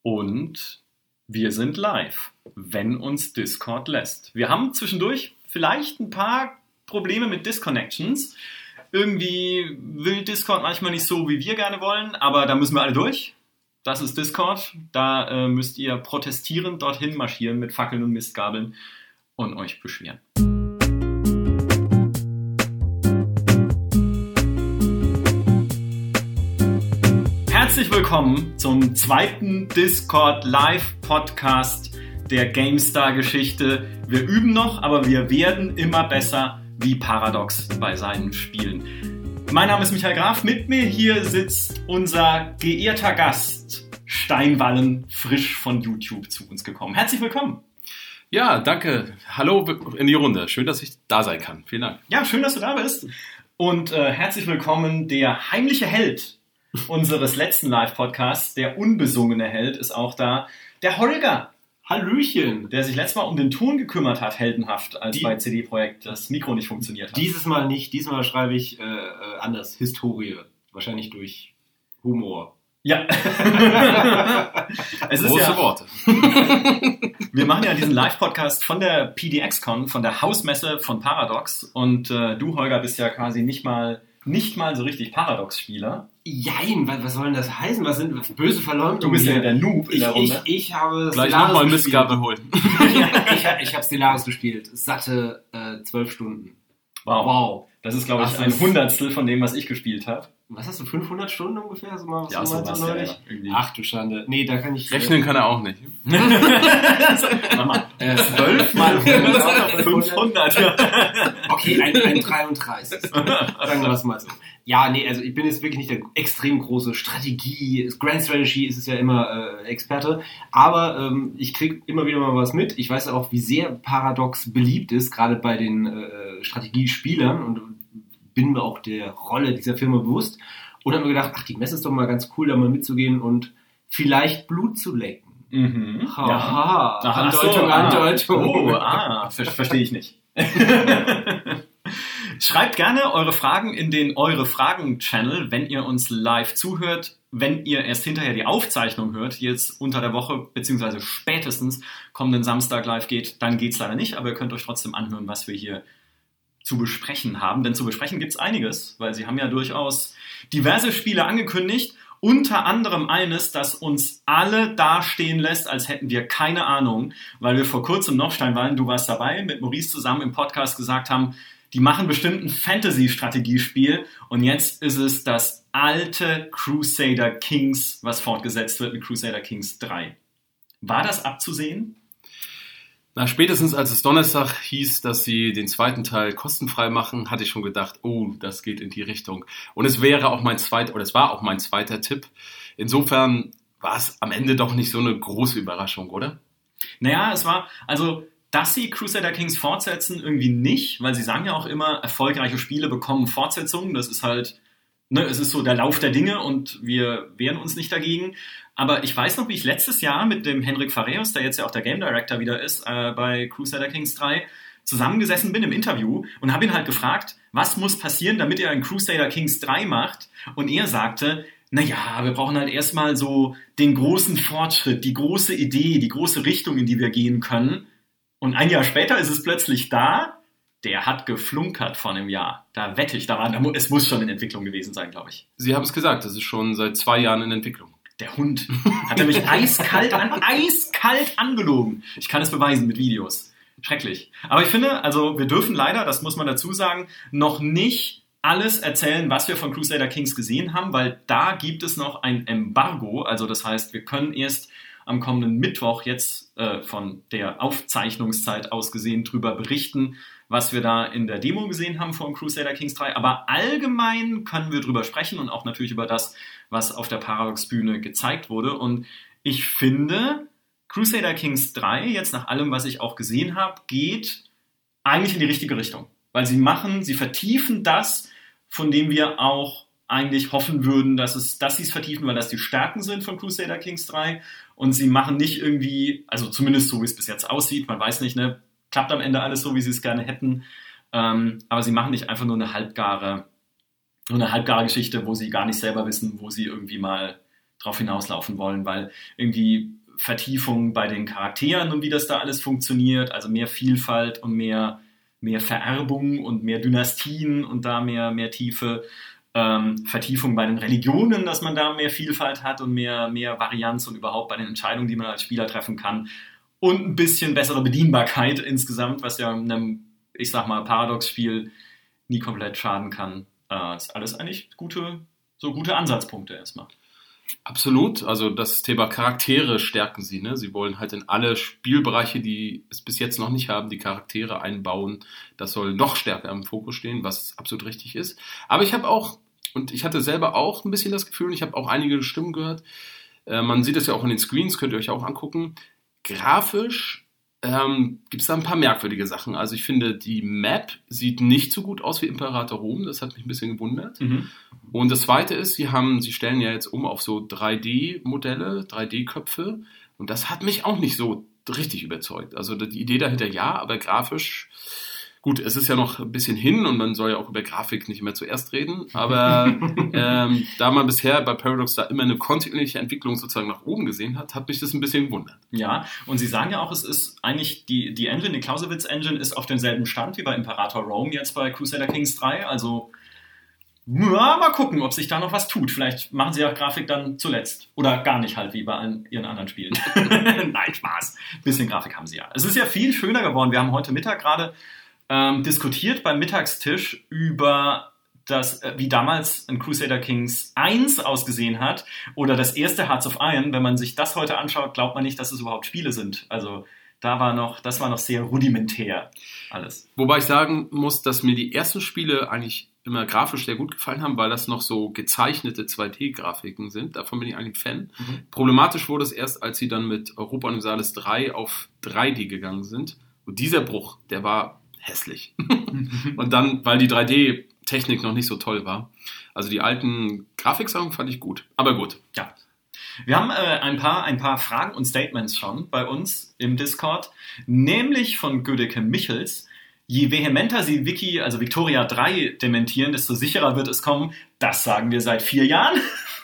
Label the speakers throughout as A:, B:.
A: Und wir sind live, wenn uns Discord lässt. Wir haben zwischendurch vielleicht ein paar Probleme mit Disconnections. Irgendwie will Discord manchmal nicht so, wie wir gerne wollen, aber da müssen wir alle durch. Das ist Discord. Da müsst ihr protestierend dorthin marschieren mit Fackeln und Mistgabeln und euch beschweren. Herzlich willkommen zum zweiten Discord Live Podcast der GameStar-Geschichte. Wir üben noch, aber wir werden immer besser wie Paradox bei seinen Spielen. Mein Name ist Michael Graf. Mit mir hier sitzt unser geehrter Gast Steinwallen, frisch von YouTube zu uns gekommen. Herzlich willkommen.
B: Ja, danke. Hallo in die Runde. Schön, dass ich da sein kann. Vielen Dank.
A: Ja, schön, dass du da bist. Und herzlich willkommen, der heimliche Held unseres letzten Live-Podcasts, der unbesungene Held, ist auch da. Der Holger.
C: Hallöchen.
A: Der sich letztes Mal um den Ton gekümmert hat, heldenhaft, als bei CD Projekt das Mikro nicht funktioniert hat.
C: Dieses Mal nicht. Diesmal schreibe ich anders. Historie. Wahrscheinlich durch Humor.
A: Ja. Es ist
B: große Worte.
A: Wir machen ja diesen Live-Podcast von der PDX-Con, von der Hausmesse von Paradox. Und du, Holger, bist ja quasi nicht mal so richtig Paradox-Spieler.
C: Jein, was soll denn das heißen? Was sind böse Verleumdungen?
A: Du bist ja der Noob in der Runde.
C: Ich habe
B: gleich nochmal Mistgabel holen.
C: Ich habe Stellaris gespielt. Satte 12 Stunden.
A: Wow. Das ist, glaube ich, ein Hundertstel von dem, was ich gespielt habe.
C: Was hast du, 500 Stunden ungefähr? So mal,
A: ja, so was
C: neulich? Ja. Ach du Schande. Nee, da kann ich...
B: Rechnen kann er auch nicht.
C: 12 mal 100,
A: 500.
C: Okay, ein 33. Sagen wir das mal so. Ja, nee, also ich bin jetzt wirklich nicht der extrem große Grand Strategy ist es ja immer Experte, aber ich kriege immer wieder mal was mit. Ich weiß ja auch, wie sehr Paradox beliebt ist, gerade bei den Strategiespielern, und bin mir auch der Rolle dieser Firma bewusst und habe mir gedacht, ach, die Messe ist doch mal ganz cool, da mal mitzugehen und vielleicht Blut zu lecken.
A: Mhm.
C: Haha.
A: Ja.
C: Andeutung.
A: Verstehe ich nicht. Schreibt gerne eure Fragen in den Eure Fragen-Channel, wenn ihr uns live zuhört. Wenn ihr erst hinterher die Aufzeichnung hört, jetzt unter der Woche, beziehungsweise spätestens kommenden Samstag live geht, dann geht's leider nicht, aber ihr könnt euch trotzdem anhören, was wir hier zu besprechen haben. Denn zu besprechen gibt's einiges, weil sie haben ja durchaus diverse Spiele angekündigt. Unter anderem eines, das uns alle dastehen lässt, als hätten wir keine Ahnung, weil wir vor kurzem noch, Steinwallen, du warst dabei, mit Maurice zusammen im Podcast gesagt haben, die machen bestimmt ein Fantasy-Strategiespiel und jetzt ist es das alte Crusader Kings, was fortgesetzt wird mit Crusader Kings 3. War das abzusehen?
B: Na, spätestens als es Donnerstag hieß, dass sie den zweiten Teil kostenfrei machen, hatte ich schon gedacht, oh, das geht in die Richtung. Und es war auch mein zweiter Tipp. Insofern war es am Ende doch nicht so eine große Überraschung, oder?
A: Naja, es war, also, dass sie Crusader Kings fortsetzen, irgendwie nicht, weil sie sagen ja auch immer, erfolgreiche Spiele bekommen Fortsetzungen. Das ist halt, es ist so der Lauf der Dinge und wir wehren uns nicht dagegen. Aber ich weiß noch, wie ich letztes Jahr mit dem Henrik Fahreus, der jetzt ja auch der Game Director wieder ist, bei Crusader Kings 3, zusammengesessen bin im Interview und habe ihn halt gefragt, was muss passieren, damit er ein Crusader Kings 3 macht? Und er sagte, naja, wir brauchen halt erstmal so den großen Fortschritt, die große Idee, die große Richtung, in die wir gehen können. Und ein Jahr später ist es plötzlich da. Der hat geflunkert vor einem Jahr. Da wette ich daran. Es muss schon in Entwicklung gewesen sein, glaube ich.
B: Sie haben es gesagt, das ist schon seit 2 Jahren in Entwicklung.
A: Der Hund hat er mich eiskalt angelogen. Ich kann es beweisen mit Videos. Schrecklich. Aber ich finde, also wir dürfen leider, das muss man dazu sagen, noch nicht alles erzählen, was wir von Crusader Kings gesehen haben, weil da gibt es noch ein Embargo. Also das heißt, wir können erst am kommenden Mittwoch jetzt von der Aufzeichnungszeit aus gesehen drüber berichten, was wir da in der Demo gesehen haben von Crusader Kings 3. Aber allgemein können wir drüber sprechen und auch natürlich über das, was auf der Paradox-Bühne gezeigt wurde. Und ich finde, Crusader Kings 3, jetzt nach allem, was ich auch gesehen habe, geht eigentlich in die richtige Richtung. Weil sie vertiefen das, von dem wir auch eigentlich hoffen würden, dass sie es vertiefen, weil das die Stärken sind von Crusader Kings 3. Und sie machen nicht irgendwie, also zumindest so, wie es bis jetzt aussieht, man weiß nicht, klappt am Ende alles so, wie sie es gerne hätten. Aber sie machen nicht einfach nur eine halbgare Geschichte, wo sie gar nicht selber wissen, wo sie irgendwie mal drauf hinauslaufen wollen, weil irgendwie Vertiefung bei den Charakteren und wie das da alles funktioniert, also mehr Vielfalt und mehr Vererbung und mehr Dynastien und da mehr Tiefe, Vertiefung bei den Religionen, dass man da mehr Vielfalt hat und mehr Varianz und überhaupt bei den Entscheidungen, die man als Spieler treffen kann und ein bisschen bessere Bedienbarkeit insgesamt, was ja in einem, ich sag mal, Paradox-Spiel nie komplett schaden kann. Ist alles eigentlich gute Ansatzpunkte erstmal.
B: Absolut, also das Thema Charaktere stärken sie, ne? Sie wollen halt in alle Spielbereiche, die es bis jetzt noch nicht haben, die Charaktere einbauen. Das soll noch stärker im Fokus stehen, was absolut richtig ist. Aber ich habe auch, und ich hatte selber auch ein bisschen das Gefühl, und ich habe auch einige Stimmen gehört, man sieht es ja auch in den Screens, könnt ihr euch auch angucken, grafisch gibt es da ein paar merkwürdige Sachen. Also ich finde, die Map sieht nicht so gut aus wie Imperator Rom. Das hat mich ein bisschen gewundert. Mhm. Und das Zweite ist, sie stellen ja jetzt um auf so 3D-Modelle, 3D-Köpfe. Und das hat mich auch nicht so richtig überzeugt. Also die Idee dahinter ja, aber grafisch, gut, es ist ja noch ein bisschen hin und man soll ja auch über Grafik nicht immer zuerst reden. Aber da man bisher bei Paradox da immer eine kontinuierliche Entwicklung sozusagen nach oben gesehen hat mich das ein bisschen gewundert.
A: Ja, und sie sagen ja auch, es ist eigentlich die Engine, die Clausewitz-Engine ist auf demselben Stand wie bei Imperator Rome jetzt bei Crusader Kings 3. Also ja, mal gucken, ob sich da noch was tut. Vielleicht machen sie ja Grafik dann zuletzt. Oder gar nicht halt, wie bei ihren anderen Spielen. Nein, Spaß. Ein bisschen Grafik haben sie ja. Es ist ja viel schöner geworden. Wir haben heute Mittag gerade diskutiert beim Mittagstisch über das, wie damals ein Crusader Kings 1 ausgesehen hat oder das erste Hearts of Iron. Wenn man sich das heute anschaut, glaubt man nicht, dass es überhaupt Spiele sind. Also das war noch sehr rudimentär alles.
B: Wobei ich sagen muss, dass mir die ersten Spiele eigentlich immer grafisch sehr gut gefallen haben, weil das noch so gezeichnete 2D-Grafiken sind. Davon bin ich eigentlich Fan. Mhm. Problematisch wurde es erst, als sie dann mit Europa Universalis 3 auf 3D gegangen sind. Und dieser Bruch, der war hässlich. Und dann, weil die 3D-Technik noch nicht so toll war. Also die alten Grafiksachen fand ich gut. Aber gut.
A: Ja. Wir haben ein paar Fragen und Statements schon bei uns im Discord. Nämlich von Gödeke Michels. Je vehementer sie Victoria 3 dementieren, desto sicherer wird es kommen. Das sagen wir seit 4 Jahren.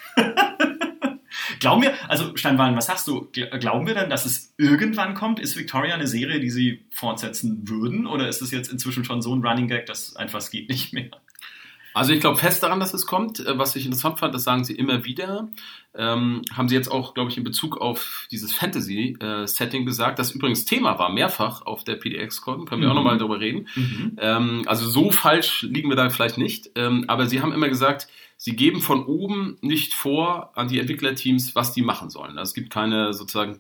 A: Glauben wir, also Steinwallen, was sagst du? Glauben wir denn, dass es irgendwann kommt? Ist Victoria eine Serie, die sie fortsetzen würden? Oder ist es jetzt inzwischen schon so ein Running Gag, dass einfach es geht nicht mehr?
B: Also ich glaube fest daran, dass es kommt. Was ich interessant fand, das sagen sie immer wieder. Haben sie jetzt auch, glaube ich, in Bezug auf dieses Fantasy-Setting gesagt, das übrigens Thema war, mehrfach auf der PDX-Con. Können wir auch nochmal darüber reden. Mhm. Also so falsch liegen wir da vielleicht nicht. Aber sie haben immer gesagt, sie geben von oben nicht vor an die Entwicklerteams, was die machen sollen. Also es gibt keine sozusagen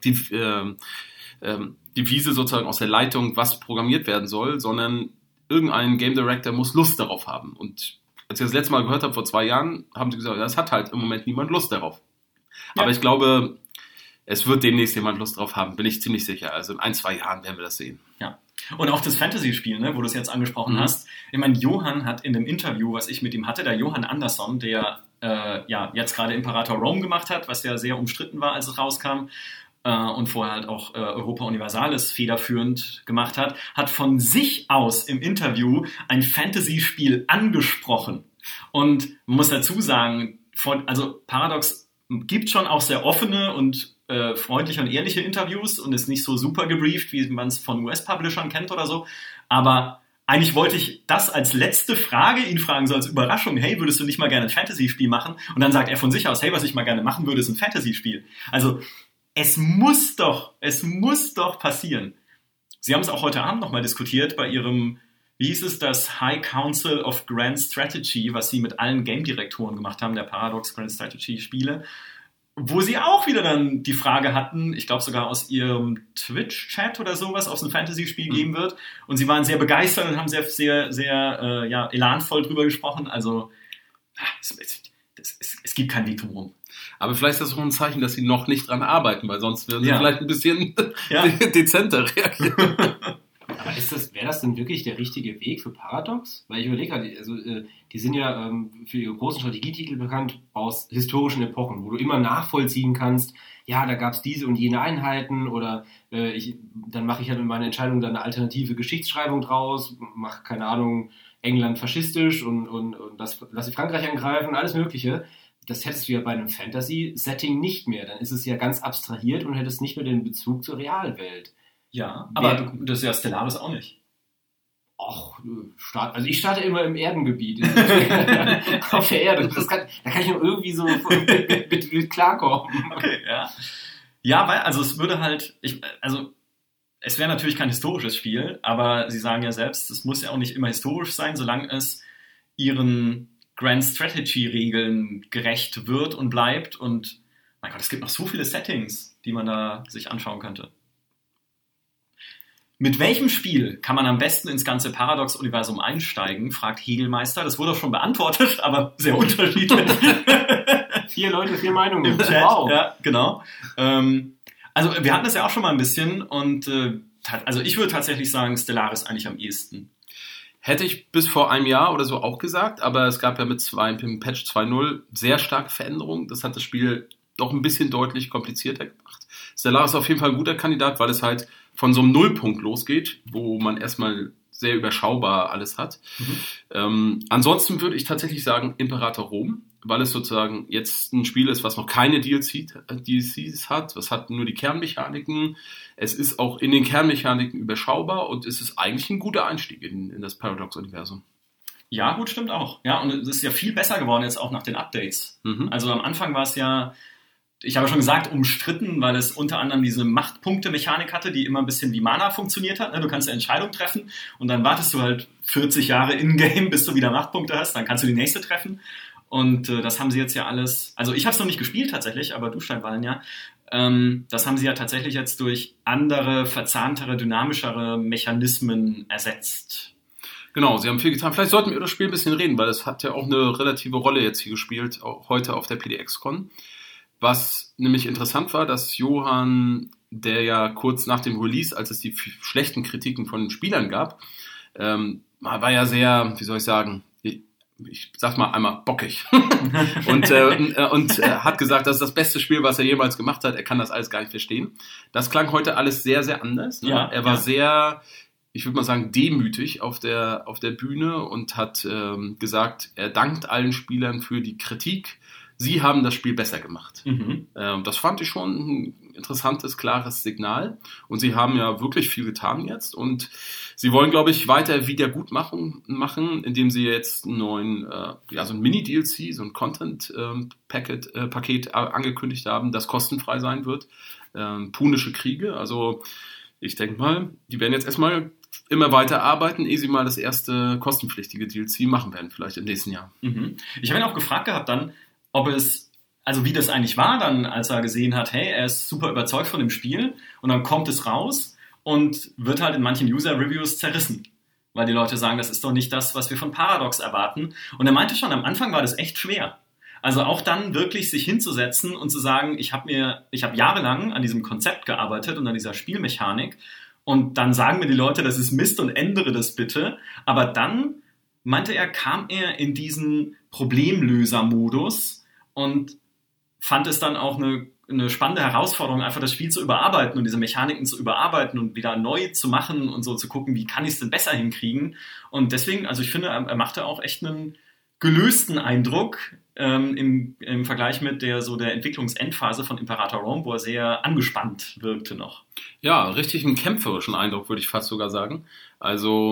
B: Devise sozusagen aus der Leitung, was programmiert werden soll, sondern irgendein Game Director muss Lust darauf haben. Und als ich das letzte Mal gehört habe, vor 2 Jahren, haben sie gesagt, das hat halt im Moment niemand Lust darauf. Ja. Aber ich glaube, es wird demnächst jemand Lust drauf haben, bin ich ziemlich sicher. Also in 1-2 Jahren werden wir das sehen.
A: Ja. Und auch das Fantasy-Spiel, ne, wo du es jetzt angesprochen hast. Ich meine, Johann hat in dem Interview, was ich mit ihm hatte, der Johann Andersson, der jetzt gerade Imperator Rome gemacht hat, was ja sehr umstritten war, als es rauskam, und vorher halt auch Europa Universalis federführend gemacht hat von sich aus im Interview ein Fantasy-Spiel angesprochen. Und man muss dazu sagen, also Paradox gibt schon auch sehr offene und freundliche und ehrliche Interviews und ist nicht so super gebrieft, wie man es von US-Publishern kennt oder so. Aber eigentlich wollte ich das als letzte Frage ihn fragen, so als Überraschung, hey, würdest du nicht mal gerne ein Fantasy-Spiel machen? Und dann sagt er von sich aus, hey, was ich mal gerne machen würde, ist ein Fantasy-Spiel. Also es muss doch passieren. Sie haben es auch heute Abend nochmal diskutiert bei ihrem, wie hieß es, das High Council of Grand Strategy, was sie mit allen Game-Direktoren gemacht haben, der Paradox Grand Strategy-Spiele, wo sie auch wieder dann die Frage hatten, ich glaube sogar aus ihrem Twitch-Chat oder sowas, ob es ein Fantasy-Spiel geben wird. Und sie waren sehr begeistert und haben sehr, sehr, sehr elanvoll drüber gesprochen. Also es gibt kein Weg drumherum.
B: Aber vielleicht ist das auch ein Zeichen, dass sie noch nicht dran arbeiten, weil sonst würden sie vielleicht ein bisschen dezenter reagieren.
C: Aber wäre das denn wirklich der richtige Weg für Paradox? Weil ich überlege gerade, also die sind ja für ihre großen Strategietitel bekannt aus historischen Epochen, wo du immer nachvollziehen kannst, ja, da gab es diese und jene Einheiten oder dann mache ich halt mit meiner Entscheidung dann eine alternative Geschichtsschreibung draus, mache, keine Ahnung, England faschistisch und lasse Frankreich angreifen, alles Mögliche. das hättest du ja bei einem Fantasy-Setting nicht mehr. Dann ist es ja ganz abstrahiert und hättest nicht mehr den Bezug zur Realwelt.
A: Ja, aber das ist ja Stellaris auch nicht.
C: Ach, also ich starte immer im Erdengebiet. Auf der Erde. Da kann ich noch irgendwie so mit klarkommen.
A: Okay, ja. Ja, weil, also es würde halt, es wäre natürlich kein historisches Spiel, aber Sie sagen ja selbst, es muss ja auch nicht immer historisch sein, solange es Ihren Grand Strategy-Regeln gerecht wird und bleibt. Und mein Gott, es gibt noch so viele Settings, die man da sich anschauen könnte. Mit welchem Spiel kann man am besten ins ganze Paradox-Universum einsteigen, fragt Hegelmeister. Das wurde auch schon beantwortet, aber sehr unterschiedlich.
C: 4 Leute, 4 Meinungen
A: Im Chat.
C: Wow.
A: Ja, genau. Also wir hatten das ja auch schon mal ein bisschen und also ich würde tatsächlich sagen, Stellaris eigentlich am ehesten.
B: Hätte ich bis vor einem Jahr oder so auch gesagt, aber es gab ja mit Patch 2.0 sehr starke Veränderungen. Das hat das Spiel doch ein bisschen deutlich komplizierter gemacht. Stellaris ist auf jeden Fall ein guter Kandidat, weil es halt von so einem Nullpunkt losgeht, wo man erstmal sehr überschaubar alles hat. Ansonsten würde ich tatsächlich sagen Imperator Rom, weil es sozusagen jetzt ein Spiel ist, was noch keine DLCs hat. Es hat nur die Kernmechaniken. Es ist auch in den Kernmechaniken überschaubar und es ist eigentlich ein guter Einstieg in das Paradox-Universum.
A: Ja, gut, stimmt auch. Ja, und es ist ja viel besser geworden jetzt auch nach den Updates. Also am Anfang war es ja, ich habe schon gesagt, umstritten, weil es unter anderem diese Machtpunkte-Mechanik hatte, die immer ein bisschen wie Mana funktioniert hat. Du kannst eine Entscheidung treffen und dann wartest du halt 40 Jahre in-game, bis du wieder Machtpunkte hast. Dann kannst du die nächste treffen. Und das haben sie jetzt ja alles, also ich habe es noch nicht gespielt tatsächlich, aber du, Steinwallen, ja. Das haben sie ja tatsächlich jetzt durch andere, verzahntere, dynamischere Mechanismen ersetzt.
B: Genau, sie haben viel getan. Vielleicht sollten wir über das Spiel ein bisschen reden, weil es hat ja auch eine relative Rolle jetzt hier gespielt, auch heute auf der PDX-Con. Was nämlich interessant war, dass Johann, der ja kurz nach dem Release, als es die schlechten Kritiken von den Spielern gab, war ja sehr, wie soll ich sagen, ich sag mal einmal bockig und hat gesagt, das ist das beste Spiel, was er jemals gemacht hat. Er kann das alles gar nicht verstehen. Das klang heute alles sehr, sehr anders. Ne?
A: Ja,
B: er war sehr, ich würde mal sagen, demütig auf der Bühne und hat gesagt, er dankt allen Spielern für die Kritik. Sie haben das Spiel besser gemacht. Das fand ich schon ein interessantes, klares Signal. Und sie haben ja wirklich viel getan jetzt. Und sie wollen, glaube ich, weiter Wiedergutmachung machen, indem sie jetzt einen neuen, so ein Mini-DLC, so ein Content-Paket angekündigt haben, das kostenfrei sein wird. Punische Kriege. Also ich denke mal, die werden jetzt erstmal immer weiter arbeiten, ehe sie mal das erste kostenpflichtige DLC machen werden, vielleicht im nächsten Jahr.
A: Ich habe ihn auch gefragt gehabt dann, ob es, also wie das eigentlich war dann, als er gesehen hat, hey, er ist super überzeugt von dem Spiel und dann kommt es raus und wird halt in manchen User-Reviews zerrissen, weil die Leute sagen, das ist doch nicht das, was wir von Paradox erwarten. Und er meinte schon, am Anfang war das echt schwer. Also auch dann wirklich sich hinzusetzen und zu sagen, ich habe jahrelang an diesem Konzept gearbeitet und an dieser Spielmechanik und dann sagen mir die Leute, das ist Mist und ändere das bitte. Aber dann, meinte er, kam er in diesen Problemlöser-Modus und fand es dann auch eine spannende Herausforderung, einfach das Spiel zu überarbeiten und diese Mechaniken zu überarbeiten und wieder neu zu machen und so zu gucken, wie kann ich es denn besser hinkriegen. Und deswegen, also ich finde, er machte auch echt einen gelösten Eindruck im Vergleich mit der Entwicklungsendphase von Imperator Rom, wo er sehr angespannt wirkte noch.
B: Ja, richtig einen kämpferischen Eindruck, würde ich fast sogar sagen. Also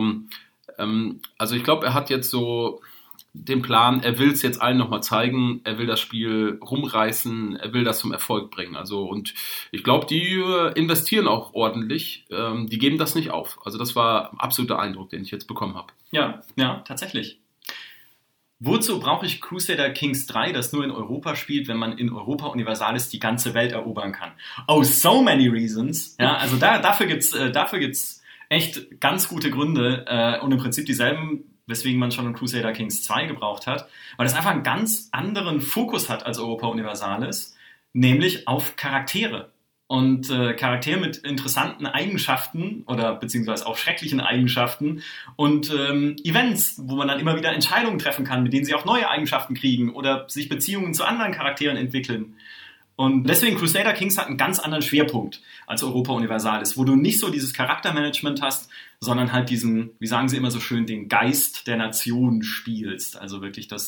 B: ich glaube, er hat jetzt so den Plan, er will es jetzt allen nochmal zeigen, er will das Spiel rumreißen, er will das zum Erfolg bringen. Also und ich glaube, die investieren auch ordentlich, die geben das nicht auf. Also das war ein absoluter Eindruck, den ich jetzt bekommen habe.
A: Ja, tatsächlich. Wozu brauche ich Crusader Kings 3, das nur in Europa spielt, wenn man in Europa Universalis die ganze Welt erobern kann? Oh, so many reasons. Ja, also dafür gibt's echt ganz gute Gründe und im Prinzip dieselben, weswegen man schon in Crusader Kings 2 gebraucht hat, weil es einfach einen ganz anderen Fokus hat als Europa Universalis, nämlich auf Charaktere. Und Charaktere mit interessanten Eigenschaften oder beziehungsweise auch schrecklichen Eigenschaften und Events, wo man dann immer wieder Entscheidungen treffen kann, mit denen sie auch neue Eigenschaften kriegen oder sich Beziehungen zu anderen Charakteren entwickeln. Und deswegen Crusader Kings hat einen ganz anderen Schwerpunkt als Europa Universalis, wo du nicht so dieses Charaktermanagement hast, sondern halt diesen, wie sagen sie immer so schön, den Geist der Nation spielst. Also wirklich das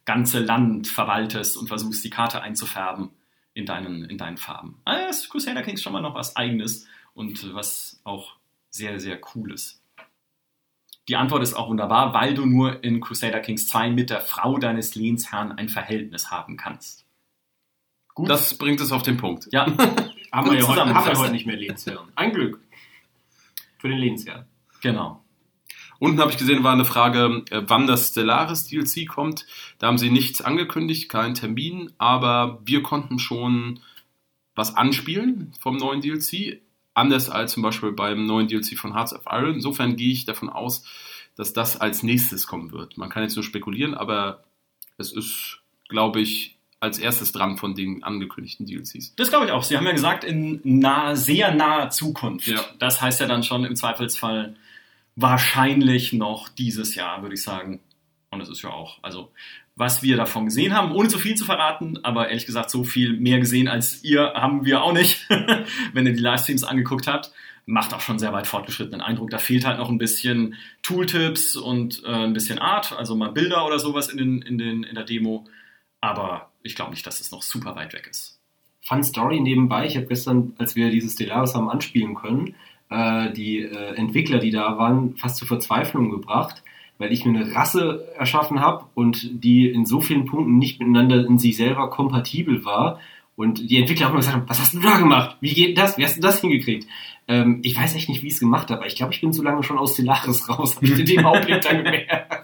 A: ganze Land verwaltest und versuchst, die Karte einzufärben in deinen Farben. Also ist Crusader Kings schon mal noch was Eigenes und was auch sehr, sehr Cooles. Die Antwort ist auch wunderbar, weil du nur in Crusader Kings 2 mit der Frau deines Lehnsherrn ein Verhältnis haben kannst.
B: Gut. Das bringt es auf den Punkt.
A: Ja,
C: haben wir heute nicht mehr Lehnsherren. Ein Glück. Für den Lehnsherrn.
A: Genau.
B: Unten habe ich gesehen, war eine Frage, wann das Stellaris DLC kommt. Da haben sie nichts angekündigt, keinen Termin, aber wir konnten schon was anspielen vom neuen DLC. Anders als zum Beispiel beim neuen DLC von Hearts of Iron. Insofern gehe ich davon aus, dass das als nächstes kommen wird. Man kann jetzt nur spekulieren, aber es ist, glaube ich, als erstes dran von den angekündigten DLCs.
A: Das glaube ich auch. Sie haben ja gesagt, in sehr naher Zukunft. Ja. Das heißt ja dann schon im Zweifelsfall wahrscheinlich noch dieses Jahr, würde ich sagen. Und das ist ja auch, also was wir davon gesehen haben, ohne zu viel zu verraten, aber ehrlich gesagt, so viel mehr gesehen als ihr haben wir auch nicht, wenn ihr die Livestreams angeguckt habt. Macht auch schon sehr weit fortgeschrittenen Eindruck. Da fehlt halt noch ein bisschen Tooltips und ein bisschen Art, also mal Bilder oder sowas in der Demo. Aber ich glaube nicht, dass es noch super weit weg ist.
C: Fun Story nebenbei. Ich habe gestern, als wir dieses Stellaris haben anspielen können, die Entwickler, die da waren, fast zur Verzweiflung gebracht, weil ich mir eine Rasse erschaffen habe und die in so vielen Punkten nicht miteinander in sich selber kompatibel war. Und die Entwickler haben mir gesagt, was hast du da gemacht? Wie geht das? Wie hast du das hingekriegt? Ich weiß echt nicht, wie ich es gemacht habe, aber ich glaube, ich bin so lange schon aus Stellaris raus. Habe ich den Hauptblick dann gemerkt.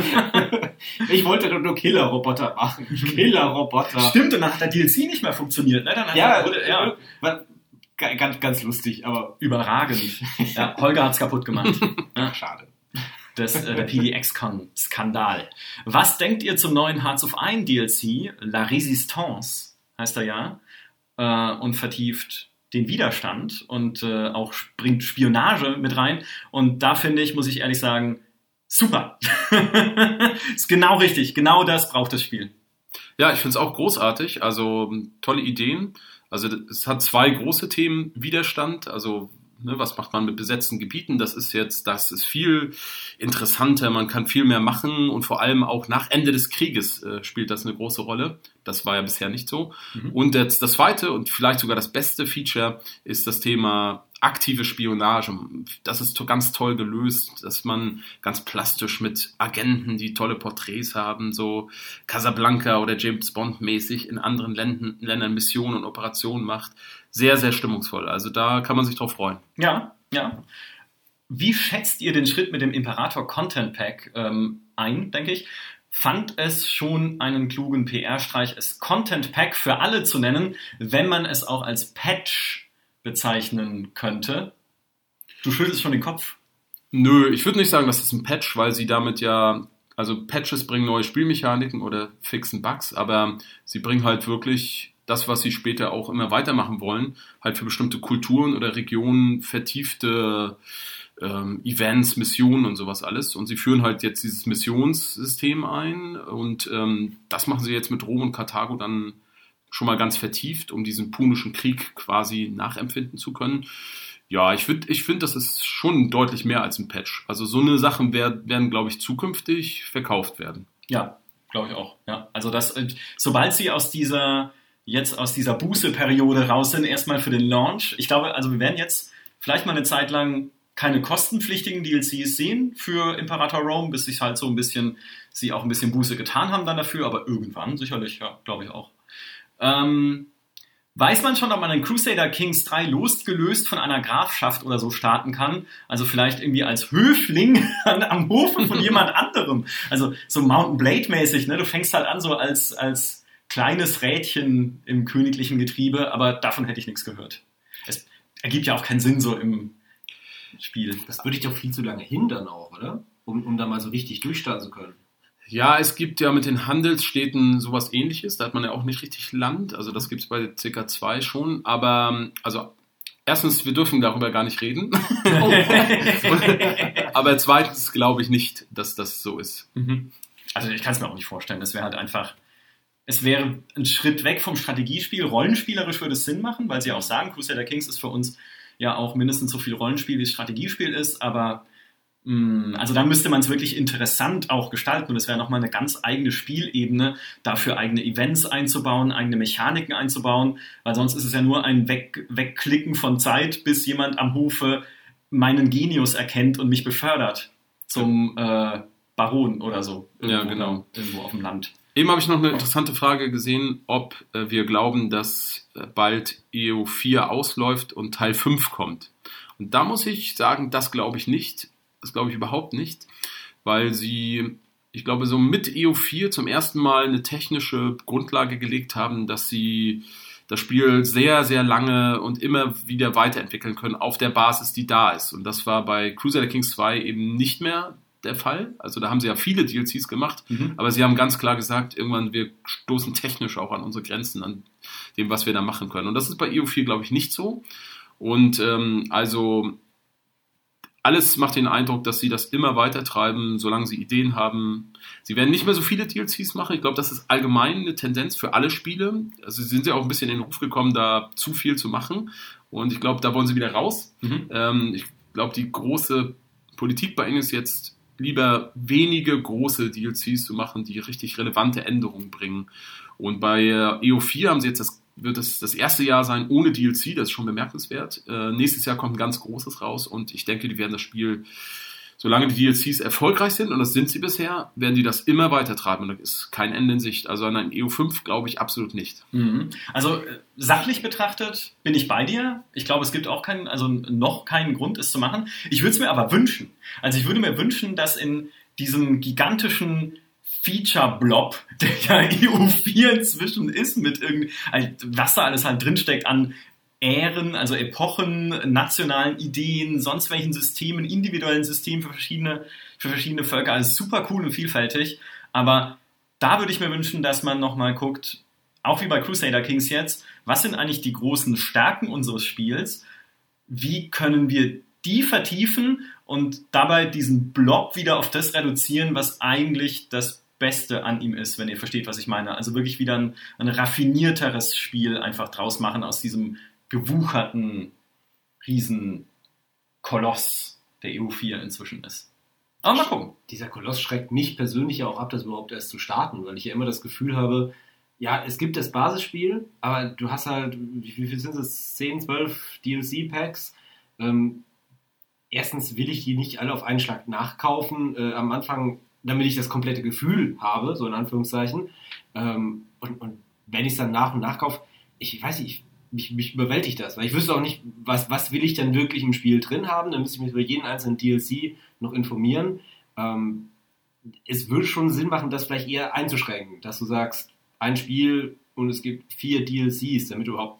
C: Ich wollte doch nur Killer-Roboter machen. Killer-Roboter.
A: Stimmt, und dann hat der DLC nicht mehr funktioniert. Ne? Dann
C: Ganz, ganz lustig, aber
A: überragend. Ja, Holger hat's kaputt gemacht.
C: Ja, schade.
A: Der PDX-Skandal. Was denkt ihr zum neuen Hearts of Iron DLC? La Résistance heißt er ja. Und vertieft den Widerstand und auch bringt Spionage mit rein. Und da finde ich, muss ich ehrlich sagen, super. Ist genau richtig. Genau das braucht das Spiel.
B: Ja, ich finde es auch großartig. Also tolle Ideen. Also es hat zwei große Themen. Widerstand, also was macht man mit besetzten Gebieten? Das ist viel interessanter, man kann viel mehr machen und vor allem auch nach Ende des Krieges spielt das eine große Rolle. Das war ja bisher nicht so. Mhm. Und das zweite und vielleicht sogar das beste Feature ist das Thema aktive Spionage. Das ist ganz toll gelöst, dass man ganz plastisch mit Agenten, die tolle Porträts haben, so Casablanca oder James Bond mäßig in anderen Ländern Missionen und Operationen macht. Sehr, sehr stimmungsvoll. Also da kann man sich drauf freuen.
A: Ja. Wie schätzt ihr den Schritt mit dem Imperator Content Pack ein, denke ich? Fand es schon einen klugen PR-Streich, es Content Pack für alle zu nennen, wenn man es auch als Patch bezeichnen könnte? Du schüttelst schon den Kopf.
B: Nö, ich würde nicht sagen, das ist ein Patch, weil sie damit also Patches bringen neue Spielmechaniken oder fixen Bugs, aber sie bringen halt wirklich das, was sie später auch immer weitermachen wollen, halt für bestimmte Kulturen oder Regionen vertiefte Events, Missionen und sowas alles. Und sie führen halt jetzt dieses Missionssystem ein und das machen sie jetzt mit Rom und Karthago dann schon mal ganz vertieft, um diesen punischen Krieg quasi nachempfinden zu können. Ja, ich finde, das ist schon deutlich mehr als ein Patch. Also so eine Sachen werden, glaube ich, zukünftig verkauft werden.
A: Ja, glaube ich auch. Ja, also sobald sie aus dieser Buße-Periode raus sind, erstmal für den Launch. Ich glaube, also wir werden jetzt vielleicht mal eine Zeit lang keine kostenpflichtigen DLCs sehen für Imperator Rome, bis sich halt sie auch ein bisschen Buße getan haben dann dafür, aber irgendwann sicherlich, ja, glaube ich auch. Weiß man schon, ob man in Crusader Kings 3 losgelöst von einer Grafschaft oder so starten kann? Also vielleicht irgendwie als Höfling am Hofe von jemand anderem. Also so Mountain Blade mäßig, ne? Du fängst halt an so als kleines Rädchen im königlichen Getriebe, aber davon hätte ich nichts gehört. Es ergibt ja auch keinen Sinn so im Spiel.
C: Das würde dich doch viel zu lange hindern auch, oder? Um da mal so richtig durchstarten zu können.
B: Ja, es gibt ja mit den Handelsstädten sowas Ähnliches. Da hat man ja auch nicht richtig Land. Also das gibt es bei CK2 schon. Aber also erstens, wir dürfen darüber gar nicht reden. Aber zweitens glaube ich nicht, dass das so ist.
A: Also ich kann es mir auch nicht vorstellen. Das wäre halt einfach... Es wäre ein Schritt weg vom Strategiespiel. Rollenspielerisch würde es Sinn machen, weil sie auch sagen, Crusader Kings ist für uns ja auch mindestens so viel Rollenspiel, wie es Strategiespiel ist. Aber Also da müsste man es wirklich interessant auch gestalten und es wäre nochmal eine ganz eigene Spielebene, dafür eigene Events einzubauen, eigene Mechaniken einzubauen, weil sonst ist es ja nur ein Wegklicken von Zeit, bis jemand am Hofe meinen Genius erkennt und mich befördert zum Baron oder so.
B: Ja, genau.
A: Irgendwo auf dem Land.
B: Eben habe ich noch eine interessante Frage gesehen, ob wir glauben, dass bald EU4 ausläuft und Teil 5 kommt. Und da muss ich sagen, das glaube ich nicht. Das glaube ich überhaupt nicht, weil sie, ich glaube, so mit EU4 zum ersten Mal eine technische Grundlage gelegt haben, dass sie das Spiel sehr, sehr lange und immer wieder weiterentwickeln können auf der Basis, die da ist. Und das war bei Crusader Kings 2 eben nicht mehr der Fall. Also da haben sie ja viele DLCs gemacht, aber sie haben ganz klar gesagt, irgendwann wir stoßen technisch auch an unsere Grenzen, an dem, was wir da machen können. Und das ist bei EU4, glaube ich, nicht so. Und also alles macht den Eindruck, dass sie das immer weiter treiben, solange sie Ideen haben. Sie werden nicht mehr so viele DLCs machen. Ich glaube, das ist allgemein eine Tendenz für alle Spiele. Also sie sind ja auch ein bisschen in den Ruf gekommen, da zu viel zu machen. Und ich glaube, da wollen sie wieder raus. Ich glaube, die große Politik bei ihnen ist jetzt lieber wenige große DLCs zu machen, die richtig relevante Änderungen bringen. Und bei EU4 haben sie jetzt wird es das erste Jahr sein ohne DLC, das ist schon bemerkenswert. Nächstes Jahr kommt ein ganz großes raus und ich denke, die werden das Spiel, solange die DLCs erfolgreich sind, und das sind sie bisher, werden die das immer weiter treiben und da ist kein Ende in Sicht. Also an ein EU5 glaube ich absolut nicht.
A: Also sachlich betrachtet bin ich bei dir. Ich glaube, es gibt auch noch keinen Grund, es zu machen. Ich würde es mir aber wünschen. Also ich würde mir wünschen, dass in diesem gigantischen Feature-Blob, der ja EU4 inzwischen ist, mit was da alles halt drinsteckt an Ähren, also Epochen, nationalen Ideen, sonst welchen Systemen, individuellen Systemen für verschiedene Völker, also super cool und vielfältig, aber da würde ich mir wünschen, dass man nochmal guckt, auch wie bei Crusader Kings jetzt, was sind eigentlich die großen Stärken unseres Spiels, wie können wir die vertiefen und dabei diesen Blob wieder auf das reduzieren, was eigentlich das Beste an ihm ist, wenn ihr versteht, was ich meine. Also wirklich wieder ein raffinierteres Spiel einfach draus machen aus diesem gewucherten Riesenkoloss, der EU4 inzwischen ist. Aber mal gucken.
C: Dieser Koloss schreckt mich persönlich ja auch ab, das überhaupt erst zu starten, weil ich ja immer das Gefühl habe, ja, es gibt das Basisspiel, aber du hast halt, wie viel sind es? 10, 12 DLC-Packs. Erstens will ich die nicht alle auf einen Schlag nachkaufen. Am Anfang, damit ich das komplette Gefühl habe, so in Anführungszeichen. Und wenn ich es dann nach und nach kaufe, ich weiß nicht, mich überwältigt das, weil ich wüsste auch nicht, was will ich denn wirklich im Spiel drin haben, dann müsste ich mich über jeden einzelnen DLC noch informieren. Es würde schon Sinn machen, das vielleicht eher einzuschränken, dass du sagst, ein Spiel und es gibt 4 DLCs, damit du überhaupt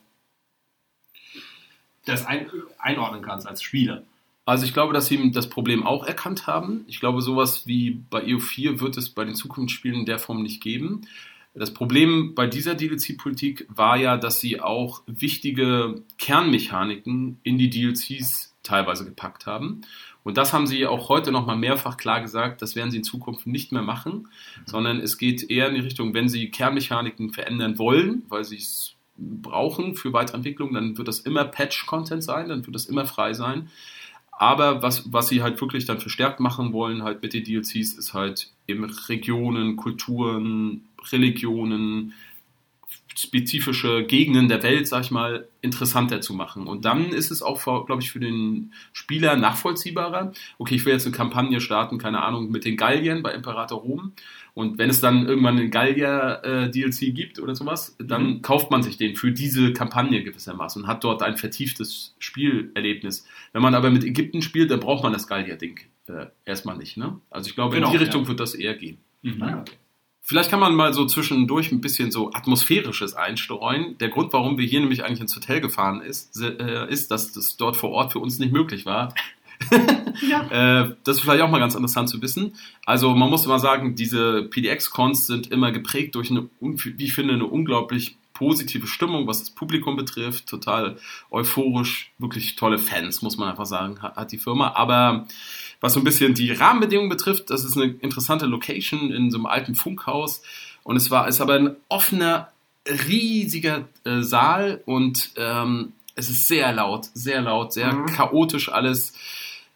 C: das einordnen kannst als Spieler.
B: Also ich glaube, dass sie das Problem auch erkannt haben. Ich glaube, sowas wie bei EU4 wird es bei den Zukunftsspielen in der Form nicht geben. Das Problem bei dieser DLC-Politik war ja, dass sie auch wichtige Kernmechaniken in die DLCs teilweise gepackt haben. Und das haben sie auch heute nochmal mehrfach klar gesagt, das werden sie in Zukunft nicht mehr machen, sondern es geht eher in die Richtung, wenn sie Kernmechaniken verändern wollen, weil sie es brauchen für weitere Entwicklung, dann wird das immer Patch-Content sein, dann wird das immer frei sein. Aber was sie halt wirklich dann verstärkt machen wollen halt mit den DLCs ist halt eben Regionen, Kulturen, Religionen, spezifische Gegenden der Welt, sag ich mal, interessanter zu machen. Und dann ist es auch, glaube ich, für den Spieler nachvollziehbarer. Okay, ich will jetzt eine Kampagne starten, keine Ahnung, mit den Galliern bei Imperator Rom. Und wenn es dann irgendwann einen Gallier-DLC gibt oder sowas, dann kauft man sich den für diese Kampagne gewissermaßen und hat dort ein vertieftes Spielerlebnis. Wenn man aber mit Ägypten spielt, dann braucht man das Gallier-Ding erstmal nicht. Ne? Also ich glaube, in die Richtung wird das eher gehen.
C: Okay.
B: Vielleicht kann man mal so zwischendurch ein bisschen so Atmosphärisches einstreuen. Der Grund, warum wir hier nämlich eigentlich ins Hotel gefahren ist, dass das dort vor Ort für uns nicht möglich war. Ja. Das ist vielleicht auch mal ganz interessant zu wissen. Also man muss mal sagen, diese PDX-Cons sind immer geprägt durch wie ich finde, eine unglaublich positive Stimmung, was das Publikum betrifft. Total euphorisch, wirklich tolle Fans, muss man einfach sagen, hat die Firma. Aber was so ein bisschen die Rahmenbedingungen betrifft, das ist eine interessante Location in so einem alten Funkhaus. Und ist aber ein offener, riesiger Saal und es ist sehr laut, sehr chaotisch alles.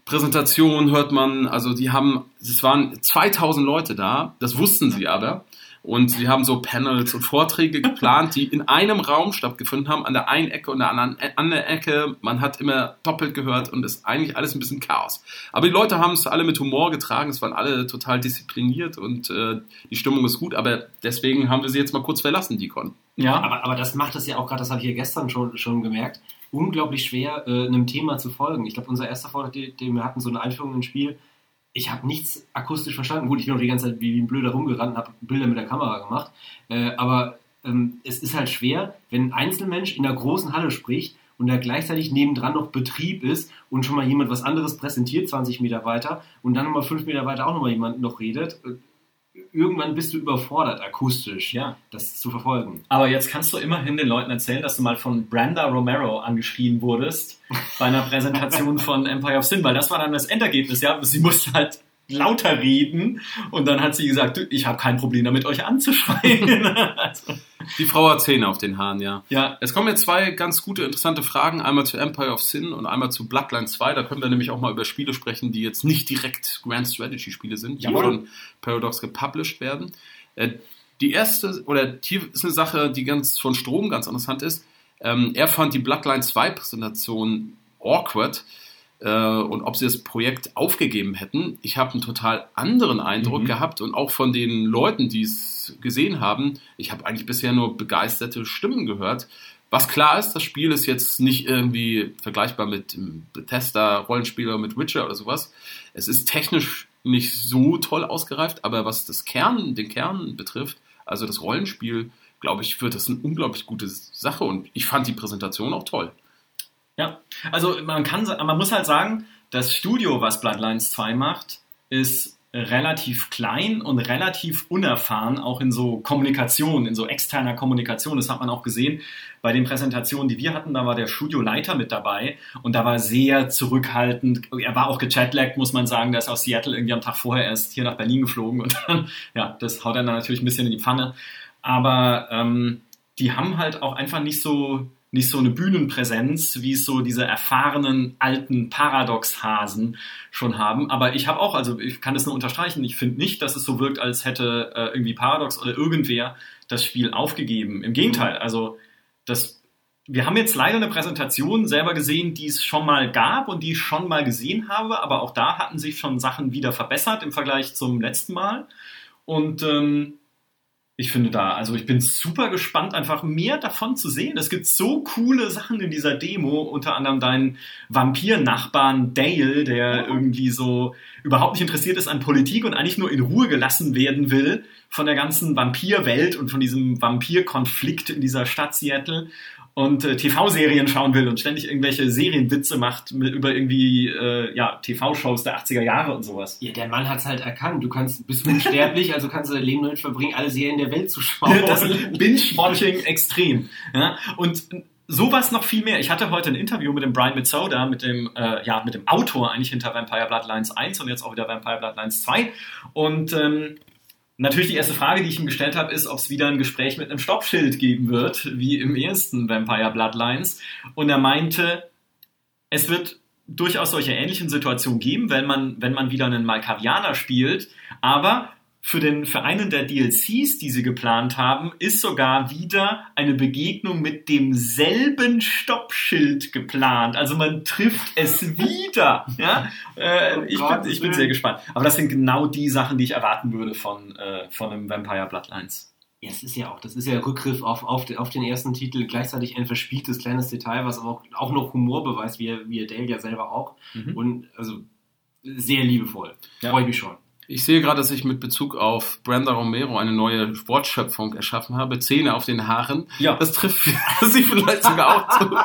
B: Präsentation hört man, also es waren 2000 Leute da, das wussten sie aber. Und sie haben so Panels und Vorträge geplant, die in einem Raum stattgefunden haben, an der einen Ecke und der anderen Ecke. Man hat immer doppelt gehört und ist eigentlich alles ein bisschen Chaos. Aber die Leute haben es alle mit Humor getragen, es waren alle total diszipliniert und die Stimmung ist gut. Aber deswegen haben wir sie jetzt mal kurz verlassen, die Con.
C: Ja, aber das macht es ja auch gerade, das habe ich ja gestern schon gemerkt, unglaublich schwer, einem Thema zu folgen. Ich glaube, unser erster Vortrag, den wir hatten, so eine Einführung ins Spiel, ich habe nichts akustisch verstanden. Gut, ich bin auch die ganze Zeit wie ein Blöder rumgerannt und habe Bilder mit der Kamera gemacht. Aber es ist halt schwer, wenn ein Einzelmensch in einer großen Halle spricht und da gleichzeitig nebendran noch Betrieb ist und schon mal jemand was anderes präsentiert, 20 Meter weiter, und dann nochmal 5 Meter weiter auch nochmal jemand noch redet. Irgendwann bist du überfordert, akustisch, das zu verfolgen.
A: Aber jetzt kannst du immerhin den Leuten erzählen, dass du mal von Brenda Romero angeschrien wurdest bei einer Präsentation von Empire of Sin, weil das war dann das Endergebnis. Ja, sie musste halt lauter reden und dann hat sie gesagt, ich habe kein Problem damit, euch anzuschreien. Also.
B: Die Frau hat Zähne auf den Haaren, ja.
A: Ja.
B: Es kommen jetzt 2 ganz gute, interessante Fragen. Einmal zu Empire of Sin und einmal zu Bloodlines 2. Da können wir nämlich auch mal über Spiele sprechen, die jetzt nicht direkt Grand Strategy Spiele sind, die von Paradox gepublished werden. Die erste, oder hier ist eine Sache, die von Strom ganz interessant ist. Er fand die Bloodlines 2 Präsentation awkward. Und ob sie das Projekt aufgegeben hätten. Ich habe einen total anderen Eindruck gehabt und auch von den Leuten, die es gesehen haben, ich habe eigentlich bisher nur begeisterte Stimmen gehört. Was klar ist, das Spiel ist jetzt nicht irgendwie vergleichbar mit Bethesda-Rollenspiel oder mit Witcher oder sowas. Es ist technisch nicht so toll ausgereift, aber was den Kern betrifft, also das Rollenspiel, glaube ich, wird das eine unglaublich gute Sache und ich fand die Präsentation auch toll.
A: Ja, also man muss halt sagen, das Studio, was Bloodlines 2 macht, ist relativ klein und relativ unerfahren, auch in so Kommunikation, in so externer Kommunikation. Das hat man auch gesehen bei den Präsentationen, die wir hatten. Da war der Studioleiter mit dabei und da war sehr zurückhaltend. Er war auch gechatlaggt, muss man sagen. Der ist aus Seattle irgendwie am Tag vorher erst hier nach Berlin geflogen und dann, ja, das haut dann natürlich ein bisschen in die Pfanne. Aber die haben halt auch einfach nicht so eine Bühnenpräsenz, wie es so diese erfahrenen alten Paradox-Hasen schon haben. Aber ich kann das nur unterstreichen, ich finde nicht, dass es so wirkt, als hätte irgendwie Paradox oder irgendwer das Spiel aufgegeben. Im Gegenteil, also wir haben jetzt leider eine Präsentation selber gesehen, die es schon mal gab und die ich schon mal gesehen habe, aber auch da hatten sich schon Sachen wieder verbessert im Vergleich zum letzten Mal. Und ich finde ich bin super gespannt, einfach mehr davon zu sehen. Es gibt so coole Sachen in dieser Demo, unter anderem deinen Vampir-Nachbarn Dale, der irgendwie so überhaupt nicht interessiert ist an Politik und eigentlich nur in Ruhe gelassen werden will von der ganzen Vampirwelt und von diesem Vampirkonflikt in dieser Stadt Seattle und TV-Serien schauen will und ständig irgendwelche Serienwitze macht über irgendwie TV-Shows der 80er Jahre und sowas.
C: Ja, der Mann hat's halt erkannt. Du bist unsterblich, also kannst du dein Leben damit verbringen, alle Serien der Welt zu schauen.
A: Ja, das ist Binge-Watching extrem. Ja? Und sowas noch viel mehr. Ich hatte heute ein Interview mit dem Brian Mitsoda, mit dem Autor eigentlich hinter Vampire Bloodlines 1 und jetzt auch wieder Vampire Bloodlines 2. Und natürlich die erste Frage, die ich ihm gestellt habe, ist, ob es wieder ein Gespräch mit einem Stoppschild geben wird, wie im ersten Vampire Bloodlines. Und er meinte, es wird durchaus solche ähnlichen Situationen geben, wenn man wieder einen Malkavianer spielt. Aber für einen der DLCs, die sie geplant haben, ist sogar wieder eine Begegnung mit demselben Stoppschild geplant. Also man trifft es wieder. Ja? Ich bin sehr gespannt. Aber das sind genau die Sachen, die ich erwarten würde von einem Vampire Bloodlines.
C: Ja, das ist ja Rückgriff auf den ersten Titel, gleichzeitig ein verspieltes kleines Detail, was aber auch noch Humor beweist, wie Dale ja selber auch. Und also sehr liebevoll.
A: Ja.
C: Freue ich mich schon.
B: Ich sehe gerade, dass ich mit Bezug auf Brenda Romero eine neue Wortschöpfung erschaffen habe. Zähne auf den Haaren.
A: Ja.
B: Das trifft sie vielleicht sogar auch zu.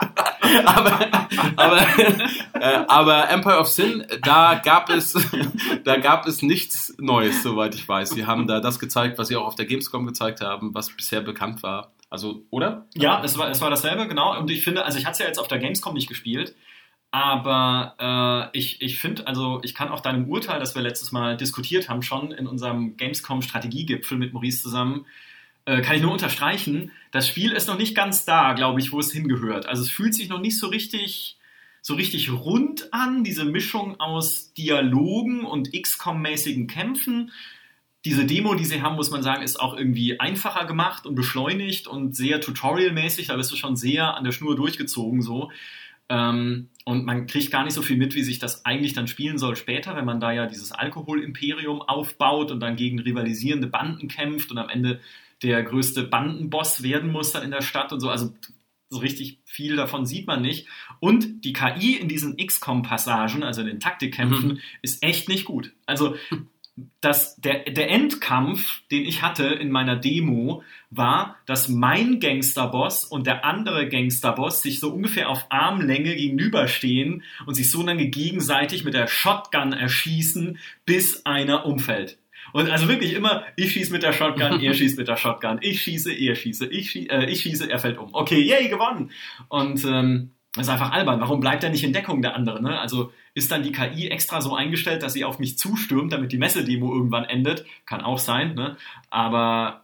B: Aber Empire of Sin, da gab es nichts Neues, soweit ich weiß. Sie haben da das gezeigt, was sie auch auf der Gamescom gezeigt haben, was bisher bekannt war. Also, oder?
A: Ja, es war dasselbe, genau. Und ich finde, also ich hatte es ja jetzt auf der Gamescom nicht gespielt. Aber ich finde, also ich kann auch deinem Urteil, das wir letztes Mal diskutiert haben, schon in unserem Gamescom-Strategiegipfel mit Maurice zusammen, kann ich nur unterstreichen, das Spiel ist noch nicht ganz da, glaube ich, wo es hingehört. Also es fühlt sich noch nicht so richtig so richtig rund an, diese Mischung aus Dialogen und XCOM-mäßigen Kämpfen. Diese Demo, die sie haben, muss man sagen, ist auch irgendwie einfacher gemacht und beschleunigt und sehr tutorialmäßig. Da bist du schon sehr an der Schnur durchgezogen so. Und man kriegt gar nicht so viel mit, wie sich das eigentlich dann spielen soll später, wenn man da ja dieses Alkoholimperium aufbaut und dann gegen rivalisierende Banden kämpft und am Ende der größte Bandenboss werden muss dann in der Stadt und so. Also so richtig viel davon sieht man nicht. Und die KI in diesen XCOM-Passagen, also in den Taktikkämpfen, ist echt nicht gut. Also der Endkampf, den ich hatte in meiner Demo, war, dass mein Gangsterboss und der andere Gangsterboss sich so ungefähr auf Armlänge gegenüberstehen und sich so lange gegenseitig mit der Shotgun erschießen, bis einer umfällt. Und also wirklich immer, ich schieße mit der Shotgun, er schießt mit der Shotgun, ich schieße, er schieße, ich schieße, er fällt um. Okay, yay, gewonnen! Und das ist einfach albern. Warum bleibt er nicht in Deckung, der andere? Ne? Also ist dann die KI extra so eingestellt, dass sie auf mich zustürmt, damit die Messedemo irgendwann endet? Kann auch sein, ne? Aber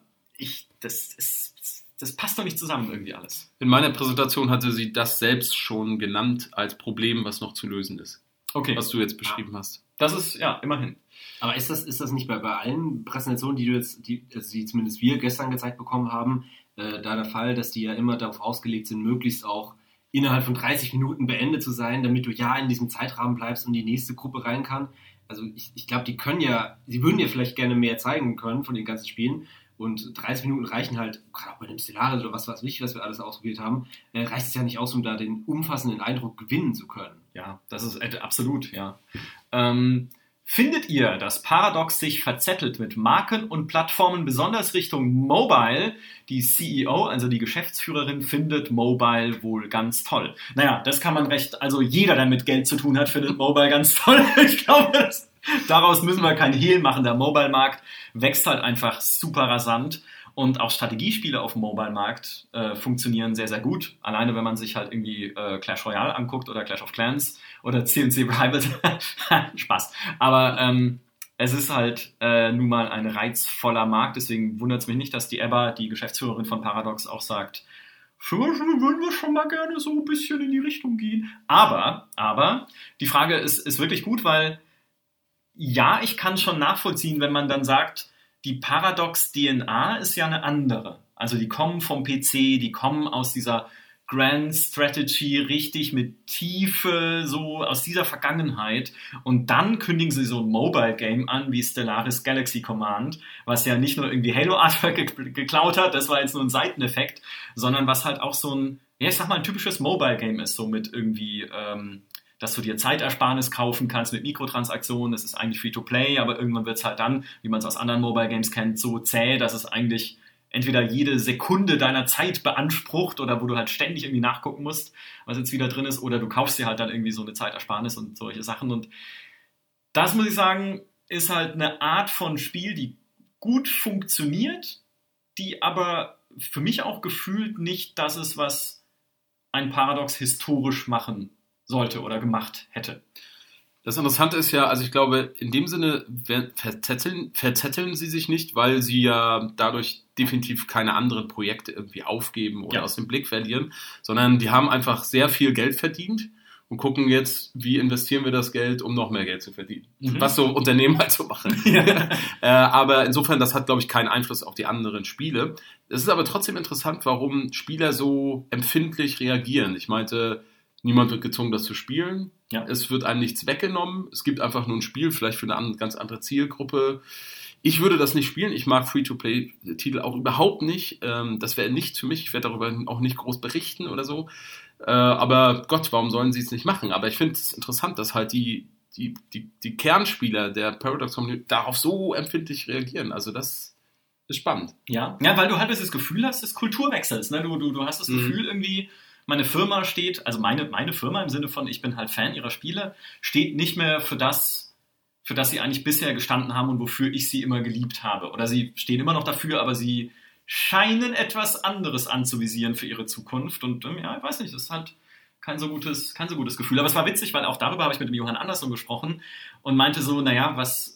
A: das passt doch nicht zusammen irgendwie alles.
B: In meiner Präsentation hatte sie das selbst schon genannt als Problem, was noch zu lösen ist.
A: Okay.
B: Was du jetzt beschrieben hast.
A: Das ist, ja, immerhin.
C: Aber ist das nicht bei allen Präsentationen, die zumindest wir gestern gezeigt bekommen haben, da der Fall, dass die ja immer darauf ausgelegt sind, möglichst auch innerhalb von 30 Minuten beendet zu sein, damit du ja in diesem Zeitrahmen bleibst und die nächste Gruppe rein kann. Also ich glaube, sie würden ja vielleicht gerne mehr zeigen können von den ganzen Spielen und 30 Minuten reichen halt, gerade auch bei dem Stellaris oder was weiß ich, was wir alles ausprobiert haben, reicht es ja nicht aus, um da den umfassenden Eindruck gewinnen zu können.
A: Ja, das ist absolut, ja. Findet ihr, dass Paradox sich verzettelt mit Marken und Plattformen, besonders Richtung Mobile? Die CEO, also die Geschäftsführerin, findet Mobile wohl ganz toll. Naja, das kann man also jeder, der mit Geld zu tun hat, findet Mobile ganz toll. Ich glaube, daraus müssen wir keinen Hehl machen. Der Mobile-Markt wächst halt einfach super rasant. Und auch Strategiespiele auf dem Mobile-Markt funktionieren sehr, sehr gut. Alleine, wenn man sich halt irgendwie Clash Royale anguckt oder Clash of Clans oder CNC Rivals. Spaß. Aber es ist halt nun mal ein reizvoller Markt. Deswegen wundert es mich nicht, dass die Ebba, die Geschäftsführerin von Paradox, auch sagt, würden wir schon mal gerne so ein bisschen in die Richtung gehen. Aber die Frage ist wirklich gut, weil ja, ich kann schon nachvollziehen, wenn man dann sagt, die Paradox-DNA ist ja eine andere. Also die kommen vom PC, die kommen aus dieser Grand Strategy richtig mit Tiefe, so aus dieser Vergangenheit. Und dann kündigen sie so ein Mobile-Game an wie Stellaris Galaxy Command, was ja nicht nur irgendwie Halo-Artwork geklaut hat, das war jetzt nur ein Seiteneffekt, sondern was halt auch so ein, ja, ich sag mal, ein typisches Mobile-Game ist, so mit irgendwie dass du dir Zeitersparnis kaufen kannst mit Mikrotransaktionen. Das ist eigentlich Free-to-Play, aber irgendwann wird es halt dann, wie man es aus anderen Mobile-Games kennt, so zäh, dass es eigentlich entweder jede Sekunde deiner Zeit beansprucht oder wo du halt ständig irgendwie nachgucken musst, was jetzt wieder drin ist, oder du kaufst dir halt dann irgendwie so eine Zeitersparnis und solche Sachen. Und das, muss ich sagen, ist halt eine Art von Spiel, die gut funktioniert, die aber für mich auch gefühlt nicht das ist, was ein Paradox historisch machen sollte oder gemacht hätte.
B: Das Interessante ist ja, also ich glaube, in dem Sinne verzetteln sie sich nicht, weil sie ja dadurch definitiv keine anderen Projekte irgendwie aufgeben oder aus dem Blick verlieren, sondern die haben einfach sehr viel Geld verdient und gucken jetzt, wie investieren wir das Geld, um noch mehr Geld zu verdienen. Was so Unternehmen halt so machen. Aber insofern, das hat, glaube ich, keinen Einfluss auf die anderen Spiele. Es ist aber trotzdem interessant, warum Spieler so empfindlich reagieren. Ich meinte, niemand wird gezwungen, das zu spielen. Ja. Es wird einem nichts weggenommen. Es gibt einfach nur ein Spiel, vielleicht für eine ganz andere Zielgruppe. Ich würde das nicht spielen. Ich mag Free-to-Play-Titel auch überhaupt nicht. Das wäre nichts für mich. Ich werde darüber auch nicht groß berichten oder so. Aber Gott, warum sollen sie es nicht machen? Aber ich finde es interessant, dass halt die Kernspieler der Paradox-Community darauf so empfindlich reagieren. Also das ist spannend.
A: Ja, weil du halt das Gefühl hast des Kulturwechsels. Ne? Du hast das Gefühl irgendwie, meine Firma steht, also meine Firma im Sinne von, ich bin halt Fan ihrer Spiele, steht nicht mehr für das sie eigentlich bisher gestanden haben und wofür ich sie immer geliebt habe. Oder sie stehen immer noch dafür, aber sie scheinen etwas anderes anzuvisieren für ihre Zukunft. Und ja, ich weiß nicht, das ist halt kein so gutes Gefühl. Aber es war witzig, weil auch darüber habe ich mit dem Johann Andersson gesprochen und meinte so, naja,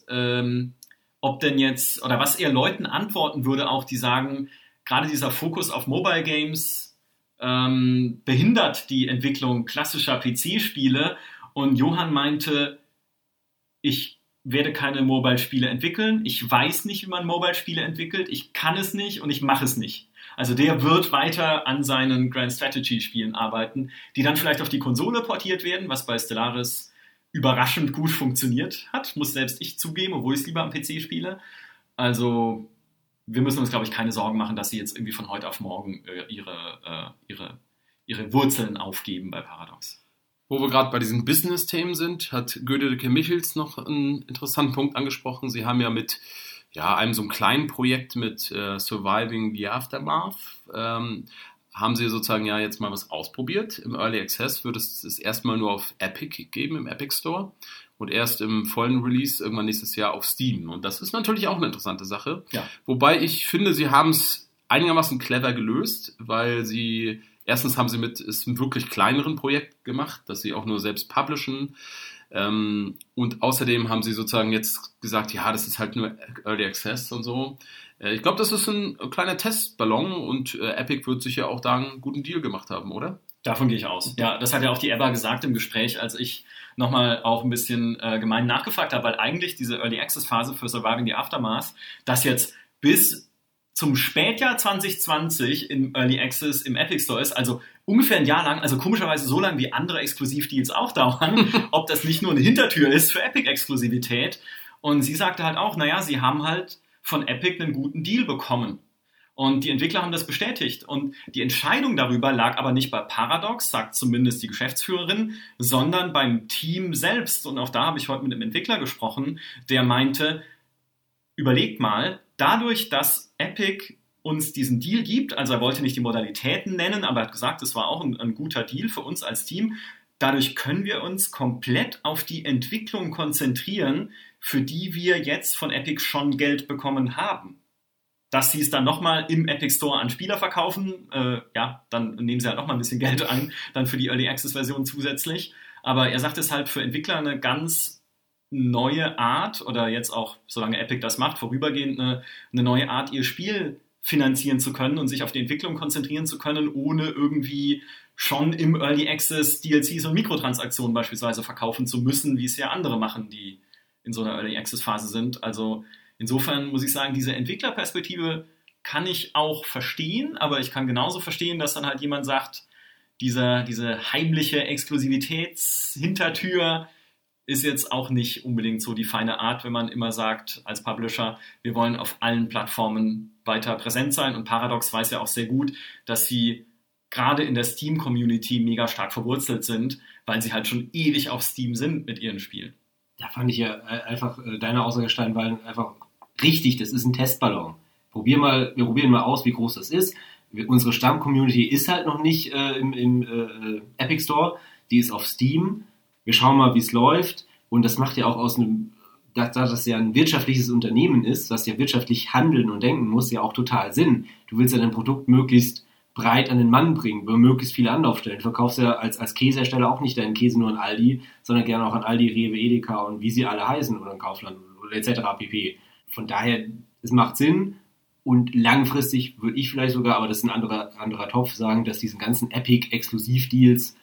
A: ob denn jetzt, oder was er Leuten antworten würde auch, die sagen, gerade dieser Fokus auf Mobile Games behindert die Entwicklung klassischer PC-Spiele. Und Johann meinte, ich werde keine Mobile-Spiele entwickeln. Ich weiß nicht, wie man Mobile-Spiele entwickelt. Ich kann es nicht und ich mache es nicht. Also der wird weiter an seinen Grand Strategy-Spielen arbeiten, die dann vielleicht auf die Konsole portiert werden, was bei Stellaris überraschend gut funktioniert hat, muss selbst ich zugeben, obwohl ich es lieber am PC spiele. Also wir müssen uns, glaube ich, keine Sorgen machen, dass sie jetzt irgendwie von heute auf morgen ihre Wurzeln aufgeben bei Paradox.
B: Wo wir gerade bei diesen Business-Themen sind, hat Gödeke Michels noch einen interessanten Punkt angesprochen. Sie haben ja mit einem so einem kleinen Projekt mit Surviving the Aftermath, haben sie sozusagen ja jetzt mal was ausprobiert. Im Early Access wird es erstmal nur auf Epic geben, im Epic Store. Und erst im vollen Release irgendwann nächstes Jahr auf Steam. Und das ist natürlich auch eine interessante Sache. Ja. Wobei ich finde, sie haben es einigermaßen clever gelöst, weil erstens haben sie mit einem wirklich kleineren Projekt gemacht, das sie auch nur selbst publishen. Und außerdem haben sie sozusagen jetzt gesagt, ja, das ist halt nur Early Access und so. Ich glaube, das ist ein kleiner Testballon und Epic wird sicher auch da einen guten Deal gemacht haben, oder?
A: Davon gehe ich aus. Ja, das hat ja auch die Ebba gesagt im Gespräch, als ich nochmal auch ein bisschen gemein nachgefragt habe, weil eigentlich diese Early Access Phase für Surviving the Aftermath, das jetzt bis zum Spätjahr 2020 im Early Access im Epic Store ist, also ungefähr ein Jahr lang, also komischerweise so lang wie andere Exklusivdeals auch dauern, ob das nicht nur eine Hintertür ist für Epic-Exklusivität. Und sie sagte halt auch, naja, sie haben halt von Epic einen guten Deal bekommen. Und die Entwickler haben das bestätigt. Und die Entscheidung darüber lag aber nicht bei Paradox, sagt zumindest die Geschäftsführerin, sondern beim Team selbst. Und auch da habe ich heute mit einem Entwickler gesprochen, der meinte, überlegt mal, dadurch, dass Epic uns diesen Deal gibt, also er wollte nicht die Modalitäten nennen, aber er hat gesagt, es war auch ein guter Deal für uns als Team, dadurch können wir uns komplett auf die Entwicklung konzentrieren, für die wir jetzt von Epic schon Geld bekommen haben. Dass sie es dann nochmal im Epic Store an Spieler verkaufen, dann nehmen sie halt nochmal ein bisschen Geld ein, dann für die Early Access Version zusätzlich. Aber er sagt es halt für Entwickler eine ganz neue Art, oder jetzt auch, solange Epic das macht, vorübergehend eine neue Art, ihr Spiel finanzieren zu können und sich auf die Entwicklung konzentrieren zu können, ohne irgendwie schon im Early Access DLCs und Mikrotransaktionen beispielsweise verkaufen zu müssen, wie es ja andere machen, die in so einer Early Access Phase sind. Also insofern muss ich sagen, diese Entwicklerperspektive kann ich auch verstehen, aber ich kann genauso verstehen, dass dann halt jemand sagt, diese heimliche Exklusivitätshintertür ist jetzt auch nicht unbedingt so die feine Art, wenn man immer sagt, als Publisher, wir wollen auf allen Plattformen weiter präsent sein. Und Paradox weiß ja auch sehr gut, dass sie gerade in der Steam-Community mega stark verwurzelt sind, weil sie halt schon ewig auf Steam sind mit ihren Spielen.
C: Da fand ich ja einfach deine Aussage, Steinwallen, einfach richtig. Das ist ein Testballon. Wir probieren mal aus, wie groß das ist. Unsere Stamm-Community ist halt noch nicht im Epic Store. Die ist auf Steam. Wir schauen mal, wie es läuft. Und das macht ja auch da das ja ein wirtschaftliches Unternehmen ist, das ja wirtschaftlich handeln und denken muss, ja auch total Sinn. Du willst ja dein Produkt möglichst breit an den Mann bringen, über möglichst viele Anlaufstellen. Du verkaufst ja als Käsehersteller auch nicht deinen Käse nur an Aldi, sondern gerne auch an Aldi, Rewe, Edeka und wie sie alle heißen oder an Kaufland oder etc. pp. Von daher, es macht Sinn. Und langfristig würde ich vielleicht sogar, aber das ist ein anderer Topf, sagen, dass diese ganzen Epic-Exklusiv-Deals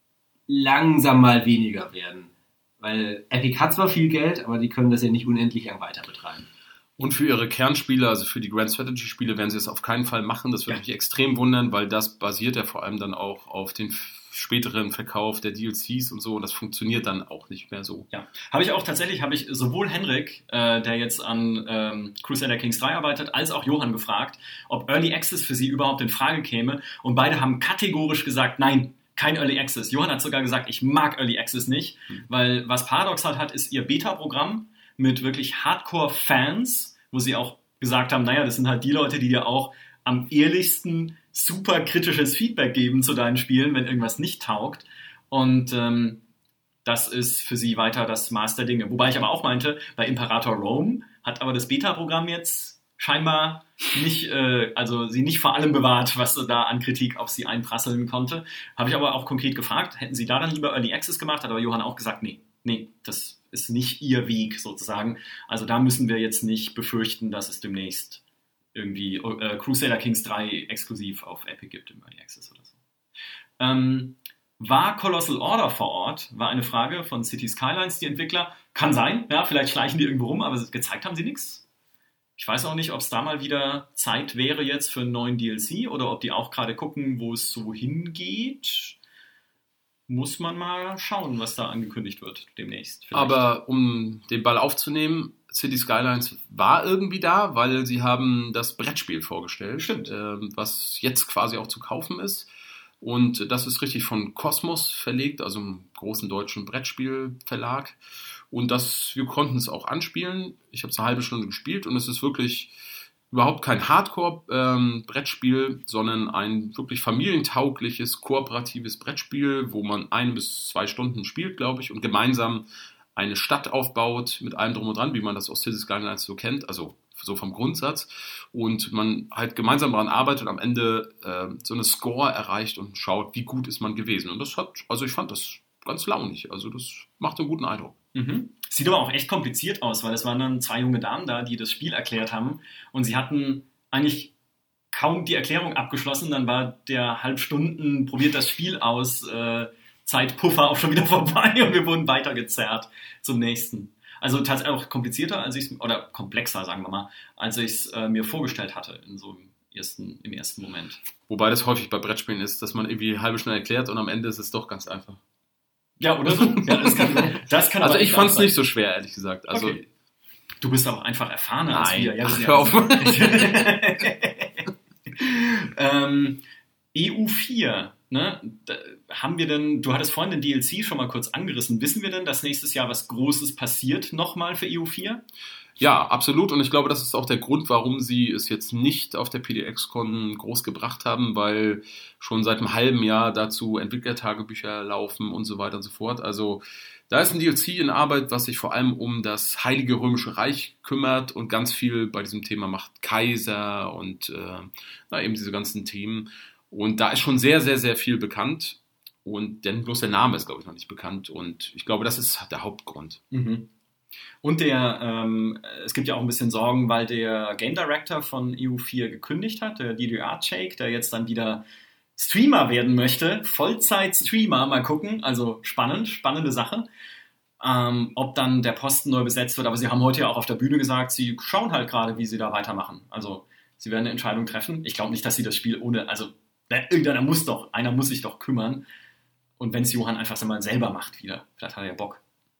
C: langsam mal weniger werden. Weil Epic hat zwar viel Geld, aber die können das ja nicht unendlich lang weiter betreiben.
B: Und für ihre Kernspiele, also für die Grand Strategy Spiele, werden sie es auf keinen Fall machen. Das würde mich extrem wundern, weil das basiert ja vor allem dann auch auf den späteren Verkauf der DLCs und so. Und das funktioniert dann auch nicht mehr so.
A: Ja, habe ich sowohl Henrik, der jetzt an Crusader Kings 3 arbeitet, als auch Johann gefragt, ob Early Access für sie überhaupt in Frage käme. Und beide haben kategorisch gesagt, nein, kein Early Access. Johann hat sogar gesagt, ich mag Early Access nicht, weil was Paradox halt hat, ist ihr Beta-Programm mit wirklich Hardcore-Fans, wo sie auch gesagt haben, naja, das sind halt die Leute, die dir auch am ehrlichsten super kritisches Feedback geben zu deinen Spielen, wenn irgendwas nicht taugt. Und das ist für sie weiter das Maß der Dinge. Wobei ich aber auch meinte, bei Imperator Rome hat aber das Beta-Programm jetzt scheinbar nicht, sie nicht vor allem bewahrt, was da an Kritik auf sie einprasseln konnte. Habe ich aber auch konkret gefragt, hätten sie da dann lieber Early Access gemacht? Hat aber Johann auch gesagt, nee, das ist nicht ihr Weg sozusagen. Also da müssen wir jetzt nicht befürchten, dass es demnächst irgendwie Crusader Kings 3 exklusiv auf Epic gibt im Early Access oder so. War Colossal Order vor Ort? War eine Frage von City Skylines, die Entwickler. Kann sein, ja, vielleicht schleichen die irgendwo rum, aber gezeigt haben sie nichts. Ich weiß auch nicht, ob es da mal wieder Zeit wäre jetzt für einen neuen DLC oder ob die auch gerade gucken, wo es so hingeht. Muss man mal schauen, was da angekündigt wird demnächst. Vielleicht.
B: Aber um den Ball aufzunehmen, City Skylines war irgendwie da, weil sie haben das Brettspiel vorgestellt,
A: Stimmt.
B: Was jetzt quasi auch zu kaufen ist. Und das ist richtig von Kosmos verlegt, also einem großen deutschen Brettspielverlag. Und wir konnten es auch anspielen. Ich habe es eine halbe Stunde gespielt und es ist wirklich überhaupt kein Hardcore-Brettspiel, sondern ein wirklich familientaugliches, kooperatives Brettspiel, wo man 1 bis 2 Stunden spielt, glaube ich, und gemeinsam eine Stadt aufbaut mit allem drum und dran, wie man das aus Cities Skylines so kennt, also so vom Grundsatz. Und man halt gemeinsam daran arbeitet und am Ende so eine Score erreicht und schaut, wie gut ist man gewesen. Und ich fand das ganz launig. Also das macht einen guten Eindruck.
A: Mhm. Sieht aber auch echt kompliziert aus, weil es waren dann 2 junge Damen da, die das Spiel erklärt haben und sie hatten eigentlich kaum die Erklärung abgeschlossen, dann war der halbstunden probiert das Spiel aus, Zeitpuffer auch schon wieder vorbei und wir wurden weitergezerrt zum nächsten. Also tatsächlich auch komplizierter oder komplexer, sagen wir mal, als ich es mir vorgestellt hatte im ersten Moment.
B: Wobei das häufig bei Brettspielen ist, dass man irgendwie halbe Stunde erklärt und am Ende ist es doch ganz einfach.
A: Ja, oder so. Ja, das kann
B: also ich fand es nicht so schwer, ehrlich gesagt. Also
A: okay. Du bist auch einfach erfahrener als wir. Ja,
B: hör auf.
A: EU4, ne? Du hattest vorhin den DLC schon mal kurz angerissen. Wissen wir denn, dass nächstes Jahr was Großes passiert nochmal für EU4?
B: Ja, absolut. Und ich glaube, das ist auch der Grund, warum sie es jetzt nicht auf der PDX-Con groß gebracht haben, weil schon seit einem halben Jahr dazu Entwicklertagebücher laufen und so weiter und so fort. Also da ist ein DLC in Arbeit, was sich vor allem um das Heilige Römische Reich kümmert und ganz viel bei diesem Thema macht. Kaiser und eben diese ganzen Themen. Und da ist schon sehr, sehr, sehr viel bekannt. Denn bloß der Name ist, glaube ich, noch nicht bekannt. Und ich glaube, das ist der Hauptgrund.
A: Mhm. Und es gibt ja auch ein bisschen Sorgen, weil der Game Director von EU4 gekündigt hat, der Didier Archake, der jetzt dann wieder Streamer werden möchte, Vollzeit-Streamer, mal gucken, also spannende Sache, ob dann der Posten neu besetzt wird, aber sie haben heute ja auch auf der Bühne gesagt, sie schauen halt gerade, wie sie da weitermachen, also sie werden eine Entscheidung treffen, ich glaube nicht, dass sie das Spiel einer muss sich doch kümmern und wenn es Johann einfach mal selber macht wieder, vielleicht hat er ja Bock.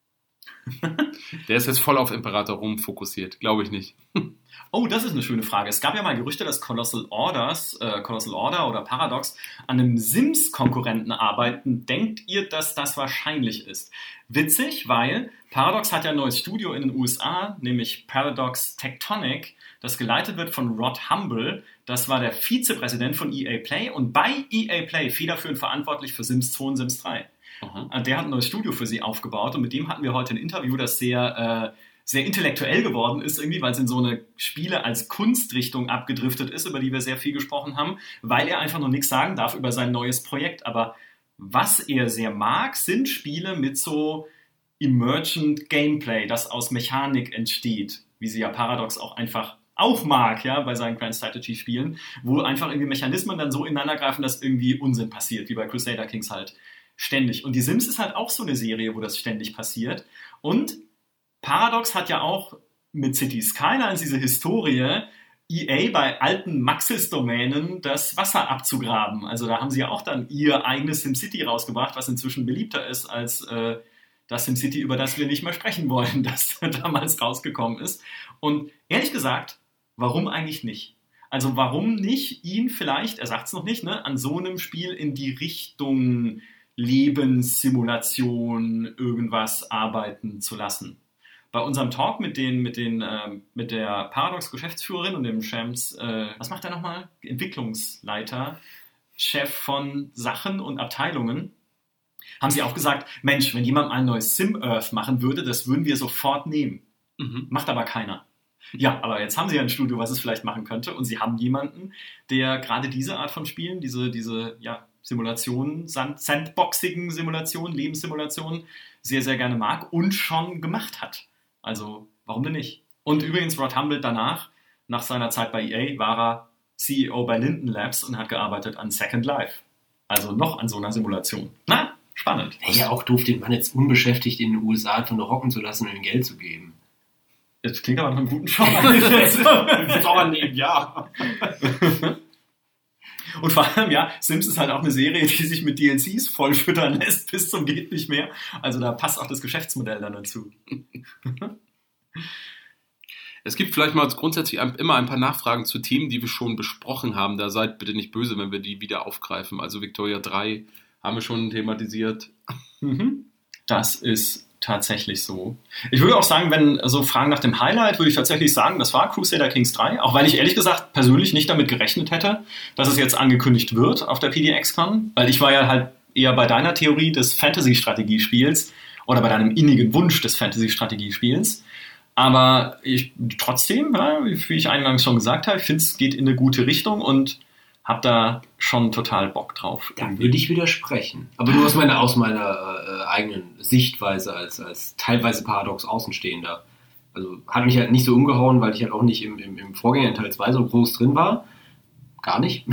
B: Der ist jetzt voll auf Imperator Rom fokussiert, glaube ich nicht.
A: Oh, das ist eine schöne Frage. Es gab ja mal Gerüchte, dass Colossal Order oder Paradox an einem Sims-Konkurrenten arbeiten. Denkt ihr, dass das wahrscheinlich ist? Witzig, weil Paradox hat ja ein neues Studio in den USA, nämlich Paradox Tectonic, das geleitet wird von Rod Humble. Das war der Vizepräsident von EA Play und bei EA Play federführend verantwortlich für Sims 2 und Sims 3. Der hat ein neues Studio für sie aufgebaut und mit dem hatten wir heute ein Interview, das sehr, sehr intellektuell geworden ist, irgendwie, weil es in so eine Spiele als Kunstrichtung abgedriftet ist, über die wir sehr viel gesprochen haben, weil er einfach noch nichts sagen darf über sein neues Projekt. Aber was er sehr mag, sind Spiele mit so Emergent Gameplay, das aus Mechanik entsteht, wie sie ja Paradox auch mag, ja, bei seinen Grand Strategy Spielen, wo einfach irgendwie Mechanismen dann so ineinander greifen, dass irgendwie Unsinn passiert, wie bei Crusader Kings halt. Ständig. Und die Sims ist halt auch so eine Serie, wo das ständig passiert. Und Paradox hat ja auch mit City Skylines diese Historie, EA bei alten Maxis-Domänen das Wasser abzugraben. Also da haben sie ja auch dann ihr eigenes SimCity rausgebracht, was inzwischen beliebter ist als das SimCity, über das wir nicht mehr sprechen wollen, das damals rausgekommen ist. Und ehrlich gesagt, warum eigentlich nicht? Also warum nicht ihn vielleicht, er sagt es noch nicht, ne, an so einem Spiel in die Richtung Lebenssimulation, irgendwas arbeiten zu lassen. Bei unserem Talk mit der Paradox-Geschäftsführerin und dem Shams, was macht er nochmal? Entwicklungsleiter, Chef von Sachen und Abteilungen, haben sie auch gesagt, Mensch, wenn jemand ein neues Sim-Earth machen würde, das würden wir sofort nehmen. Macht aber keiner. Ja, aber jetzt haben sie ja ein Studio, was es vielleicht machen könnte und sie haben jemanden, der gerade diese Art von Spielen, diese Simulationen, sandboxigen Simulationen, Lebenssimulationen sehr, sehr gerne mag und schon gemacht hat. Also, warum denn nicht? Und übrigens, Rod Humble danach, nach seiner Zeit bei EA, war er CEO bei Linden Labs und hat gearbeitet an Second Life. Also noch an so einer Simulation. Na, spannend.
C: Ja, auch doof, den Mann jetzt unbeschäftigt in den USA einfach nur hocken zu lassen und ihm Geld zu geben.
A: Das klingt aber nach einem guten Job.
C: Ja.
A: Und vor allem, ja, Sims ist halt auch eine Serie, die sich mit DLCs vollfüttern lässt bis zum geht nicht mehr. Also da passt auch das Geschäftsmodell dann dazu.
B: Es gibt vielleicht mal grundsätzlich immer ein paar Nachfragen zu Themen, die wir schon besprochen haben. Da seid bitte nicht böse, wenn wir die wieder aufgreifen. Also Victoria 3 haben wir schon thematisiert.
A: Das ist tatsächlich so. Ich würde auch sagen, wenn so Fragen nach dem Highlight, würde ich tatsächlich sagen, das war Crusader Kings 3. Auch weil ich ehrlich gesagt persönlich nicht damit gerechnet hätte, dass es jetzt angekündigt wird auf der PDX-Con. Weil ich war ja halt eher bei deiner Theorie des Fantasy-Strategiespiels oder bei deinem innigen Wunsch des Fantasy-Strategiespiels. Aber trotzdem, ja, wie ich eingangs schon gesagt habe, ich finde, es geht in eine gute Richtung und habe da schon total Bock drauf.
C: Da würde ich widersprechen. Aber nur aus meiner eigenen Sichtweise als teilweise paradox Außenstehender. Also hat mich halt nicht so umgehauen, weil ich halt auch nicht im Vorgänger in Teil 2 so groß drin war. Gar nicht.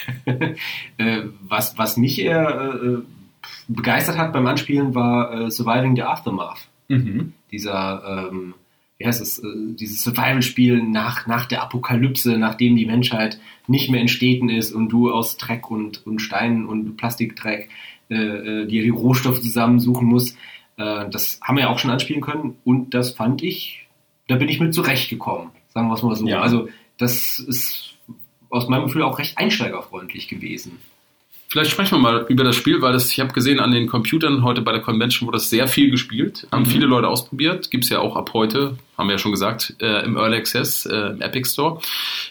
C: Was mich eher begeistert hat beim Anspielen war Surviving the Aftermath. Dieser dieses Survival-Spiel nach der Apokalypse, nachdem die Menschheit nicht mehr in Städten ist und du aus Dreck und Steinen und Plastikdreck dir die Rohstoffe zusammensuchen musst. Das haben wir ja auch schon anspielen können und das fand ich, da bin ich mit zurechtgekommen, sagen wir es mal so.
A: Ja.
C: Also das ist aus meinem Gefühl auch recht einsteigerfreundlich gewesen.
B: Vielleicht sprechen wir mal über das Spiel, weil ich habe gesehen, an den Computern heute bei der Convention wurde das sehr viel gespielt. Haben viele Leute ausprobiert. Gibt es ja auch ab heute, haben wir ja schon gesagt, im Early Access, im Epic Store.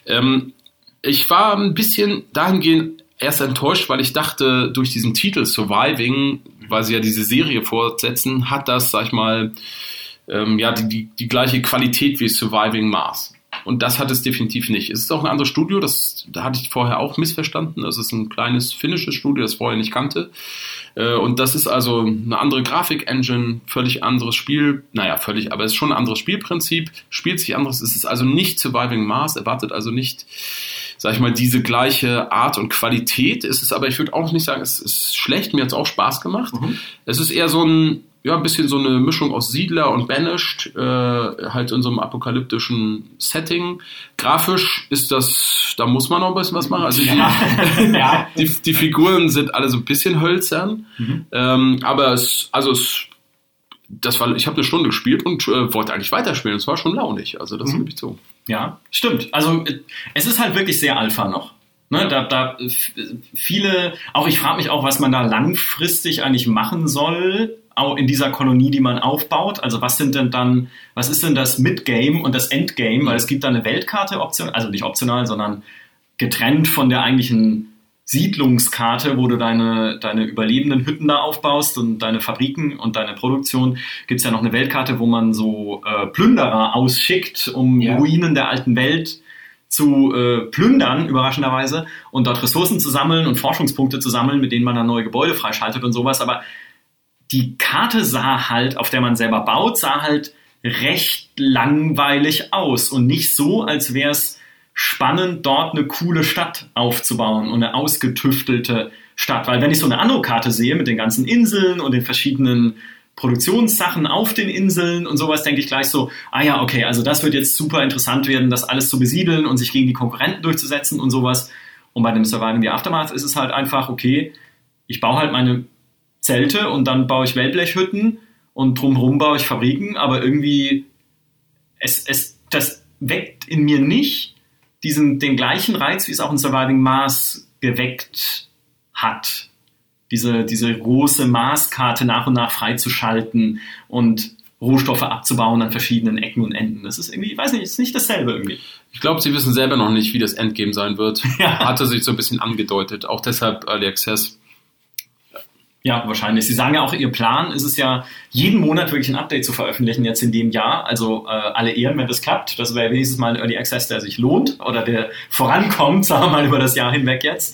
B: Ich war ein bisschen dahingehend erst enttäuscht, weil ich dachte, durch diesen Titel Surviving, weil sie ja diese Serie fortsetzen, hat das, sag ich mal, die gleiche Qualität wie Surviving Mars. Und das hat es definitiv nicht. Es ist auch ein anderes Studio, da hatte ich vorher auch missverstanden. Es ist ein kleines finnisches Studio, das ich vorher nicht kannte. Und das ist also eine andere Grafik-Engine, völlig anderes Spiel. Naja, völlig, aber es ist schon ein anderes Spielprinzip, spielt sich anderes. Es ist also nicht Surviving Mars, erwartet also nicht, sag ich mal, diese gleiche Art und Qualität. Es ist aber, ich würde auch nicht sagen, es ist schlecht, mir hat es auch Spaß gemacht. Es ist eher so ein bisschen so eine Mischung aus Siedler und Banished, halt in so einem apokalyptischen Setting. Grafisch ist das, da muss man noch ein bisschen was machen. Also die Figuren sind alle so ein bisschen hölzern, aber ich habe eine Stunde gespielt und wollte eigentlich weiterspielen. Es war schon launig, also das gebe ich zu.
A: Ja, stimmt. Also es ist halt wirklich sehr Alpha noch. Ne, da viele, auch ich frage mich auch, was man da langfristig eigentlich machen soll, auch in dieser Kolonie, die man aufbaut. Also was ist denn das Midgame und das Endgame? Weil es gibt da eine Weltkarte, also nicht optional, sondern getrennt von der eigentlichen Siedlungskarte, wo du deine überlebenden Hütten da aufbaust und deine Fabriken und deine Produktion. Gibt's ja noch eine Weltkarte, wo man so Plünderer ausschickt, um Ruinen der alten Welt zu plündern, überraschenderweise, und dort Ressourcen zu sammeln und Forschungspunkte zu sammeln, mit denen man dann neue Gebäude freischaltet und sowas. Aber die Karte sah halt, auf der man selber baut, sah halt recht langweilig aus und nicht so, als wäre es spannend, dort eine coole Stadt aufzubauen und eine ausgetüftelte Stadt. Weil wenn ich so eine Anno-Karte sehe mit den ganzen Inseln und den verschiedenen Produktionssachen auf den Inseln und sowas, denke ich gleich so, okay, also das wird jetzt super interessant werden, das alles zu besiedeln und sich gegen die Konkurrenten durchzusetzen und sowas. Und bei dem Surviving the Aftermath ist es halt einfach, okay, ich baue halt meine Zelte und dann baue ich Wellblechhütten und drumherum baue ich Fabriken, aber irgendwie das weckt in mir nicht den gleichen Reiz, wie es auch in Surviving Mars geweckt hat. Diese große Marskarte nach und nach freizuschalten und Rohstoffe abzubauen an verschiedenen Ecken und Enden. Das ist irgendwie, ich weiß nicht, ist nicht dasselbe irgendwie.
B: Ich glaube, sie wissen selber noch nicht, wie das Endgame sein wird. Hatte sich so ein bisschen angedeutet. Auch deshalb Early Access.
A: Ja, wahrscheinlich. Sie sagen ja auch, ihr Plan ist es ja, jeden Monat wirklich ein Update zu veröffentlichen, jetzt in dem Jahr. Also alle Ehren, wenn das klappt. Das wäre wenigstens mal ein Early Access, der sich lohnt oder der vorankommt, sagen wir mal, über das Jahr hinweg jetzt.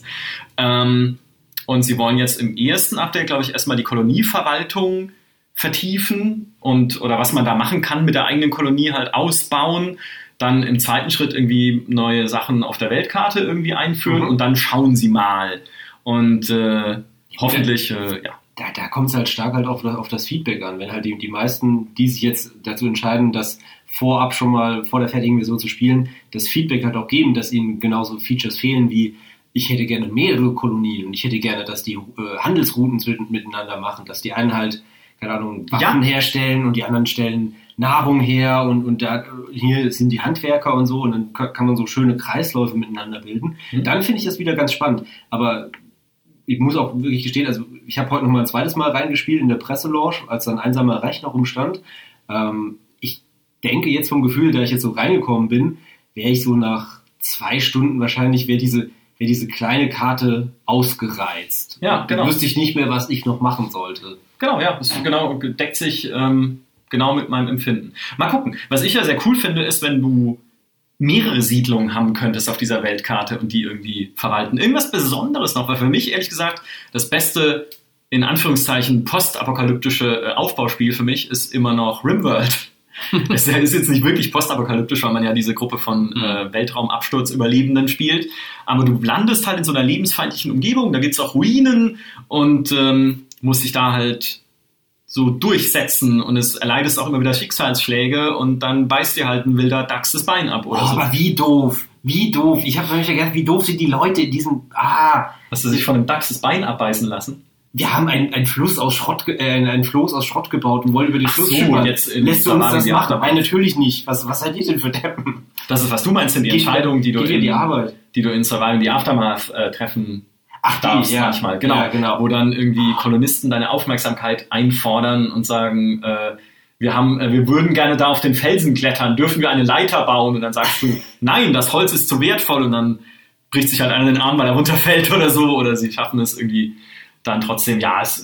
A: Und sie wollen jetzt im ersten Update, glaube ich, erstmal die Kolonieverwaltung vertiefen oder was man da machen kann mit der eigenen Kolonie halt ausbauen. Dann im zweiten Schritt irgendwie neue Sachen auf der Weltkarte irgendwie einführen und dann schauen sie mal. Und hoffentlich, ja.
C: Da kommt es halt stark halt auf das Feedback an. Wenn halt die meisten, die sich jetzt dazu entscheiden, das vorab schon mal vor der fertigen Version zu spielen, das Feedback halt auch geben, dass ihnen genauso Features fehlen wie ich hätte gerne mehrere Kolonien und ich hätte gerne, dass die Handelsrouten miteinander machen, dass die einen halt, keine Ahnung, Waffen herstellen und die anderen stellen Nahrung her und da hier sind die Handwerker und so und dann kann man so schöne Kreisläufe miteinander bilden. Dann finde ich das wieder ganz spannend. Aber ich muss auch wirklich gestehen, also ich habe heute noch mal ein zweites Mal reingespielt in der Presselounge, als dann einsamer Rechner rumstand. Ich denke jetzt vom Gefühl, da ich jetzt so reingekommen bin, wäre ich so nach 2 Stunden wahrscheinlich, wäre diese kleine Karte ausgereizt.
A: Ja, genau.
C: Dann wüsste ich nicht mehr, was ich noch machen sollte.
A: Genau, ja, das deckt sich genau mit meinem Empfinden. Mal gucken. Was ich ja sehr cool finde, ist, wenn du mehrere Siedlungen haben könntest auf dieser Weltkarte und die irgendwie verwalten. Irgendwas Besonderes noch, weil für mich, ehrlich gesagt, das beste, in Anführungszeichen, postapokalyptische Aufbauspiel für mich ist immer noch RimWorld. Es ist jetzt nicht wirklich postapokalyptisch, weil man ja diese Gruppe von Weltraumabsturzüberlebenden spielt, aber du landest halt in so einer lebensfeindlichen Umgebung, da gibt's auch Ruinen und musst dich da halt so durchsetzen und es erleidest auch immer wieder Schicksalsschläge und dann beißt dir halt ein wilder Dachs das Bein ab oder so.
C: Aber wie doof. Ich habe mich ja gedacht, wie doof sind die Leute in diesem...
A: Hast du sich von einem Dachs das Bein abbeißen lassen?
C: Wir haben einen Floß aus Schrott gebaut und wollen über den Fluss
A: schippern. Jetzt
C: lässt du uns das machen? Nein, natürlich nicht. Was seid ihr denn für Deppen?
A: Das ist, was du meinst, sind die Entscheidungen, die du in Survival the Aftermath treffen darfst manchmal. Genau,
C: ja, genau.
A: Wo dann irgendwie Kolonisten deine Aufmerksamkeit einfordern und sagen, wir würden gerne da auf den Felsen klettern, dürfen wir eine Leiter bauen? Und dann sagst du, nein, das Holz ist zu wertvoll und dann bricht sich halt einer den Arm, weil er runterfällt oder so, oder sie schaffen es irgendwie dann trotzdem,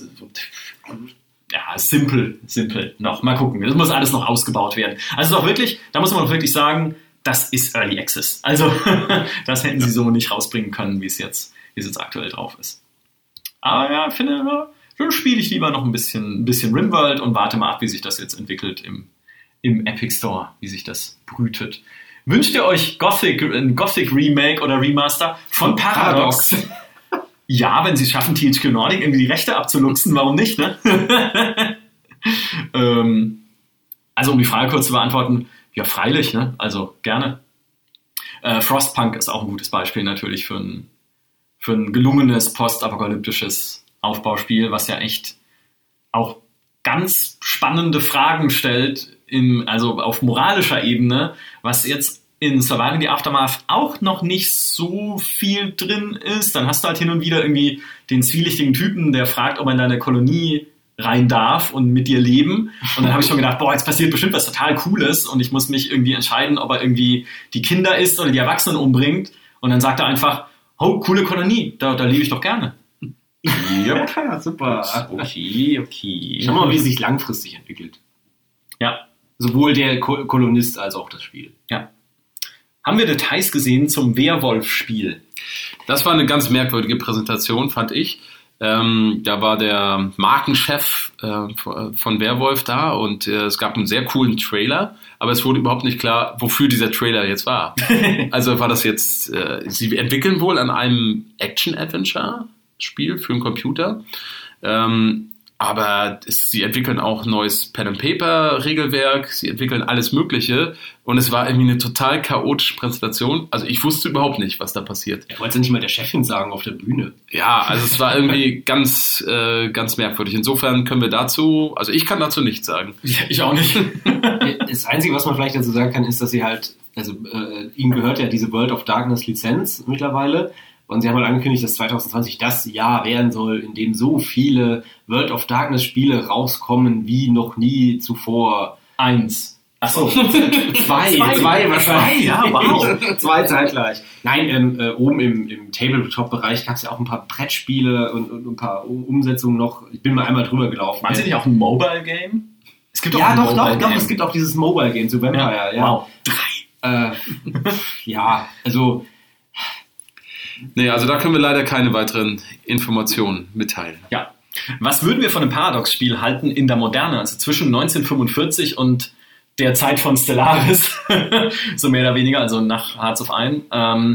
A: simpel noch. Mal gucken, das muss alles noch ausgebaut werden. Also auch wirklich, da muss man auch wirklich sagen, das ist Early Access. Also das hätten sie so nicht rausbringen können, wie es jetzt aktuell drauf ist. Aber ja, ich finde, dann spiele ich lieber noch ein bisschen RimWorld und warte mal ab, wie sich das jetzt entwickelt im Epic Store, wie sich das brütet. Wünscht ihr euch ein Gothic Remake oder Remaster von Paradox? Ja, wenn sie es schaffen, THQ Nordic irgendwie die Rechte abzuluxen, warum nicht, ne? Also um die Frage kurz zu beantworten, ja freilich, ne? Also gerne. Frostpunk ist auch ein gutes Beispiel natürlich für ein gelungenes postapokalyptisches Aufbauspiel, was ja echt auch ganz spannende Fragen stellt, also auf moralischer Ebene, was jetzt in Surviving the Aftermath auch noch nicht so viel drin ist. Dann hast du halt hin und wieder irgendwie den zwielichtigen Typen, der fragt, ob er in deine Kolonie rein darf und mit dir leben. Und dann habe ich schon gedacht, jetzt passiert bestimmt was total Cooles und ich muss mich irgendwie entscheiden, ob er irgendwie die Kinder isst oder die Erwachsenen umbringt. Und dann sagt er einfach, oh, coole Kolonie, da lebe ich doch gerne.
C: Ja, super.
A: Okay.
C: Schau mal, wie es sich langfristig entwickelt.
A: Ja.
C: Sowohl der Kolonist als auch das Spiel.
A: Ja. Haben wir Details gesehen zum Werwolf-Spiel?
B: Das war eine ganz merkwürdige Präsentation, fand ich. Da war der Markenchef von Werwolf da und es gab einen sehr coolen Trailer, aber es wurde überhaupt nicht klar, wofür dieser Trailer jetzt war. Also war das jetzt, sie entwickeln wohl an einem Action-Adventure-Spiel für einen Computer, aber sie entwickeln auch neues Pen-and-Paper-Regelwerk, sie entwickeln alles Mögliche und es war irgendwie eine total chaotische Präsentation. Also ich wusste überhaupt nicht, was da passiert.
C: Er wollte nicht mal der Chefin sagen auf der Bühne.
B: Ja, also es war irgendwie ganz merkwürdig. Insofern können wir dazu, also ich kann dazu nichts sagen.
A: Ja, ich auch nicht.
C: Das Einzige, was man vielleicht dazu sagen kann, ist, dass sie halt, ihnen gehört ja diese World of Darkness Lizenz mittlerweile. Und sie haben halt angekündigt, dass 2020 das Jahr werden soll, in dem so viele World of Darkness Spiele rauskommen wie noch nie zuvor.
A: 1.
C: Achso, zwei wahrscheinlich.
A: Ja, wow.
C: 2 zeitgleich. Nein, oben im Tabletop-Bereich gab es ja auch ein paar Brettspiele und ein paar Umsetzungen noch. Ich bin mal einmal drüber gelaufen.
A: Waren sie nicht auch ein Mobile-Game?
C: Es gibt doch, es gibt auch dieses Mobile-Game zu Vampire. Ja.
A: Wow.
C: 3. Ja, also...
B: Nee, also da können wir leider keine weiteren Informationen mitteilen.
A: Ja. Was würden wir von einem Paradox-Spiel halten in der Moderne? Also zwischen 1945 und der Zeit von Stellaris, so mehr oder weniger, also nach Hearts of Iron.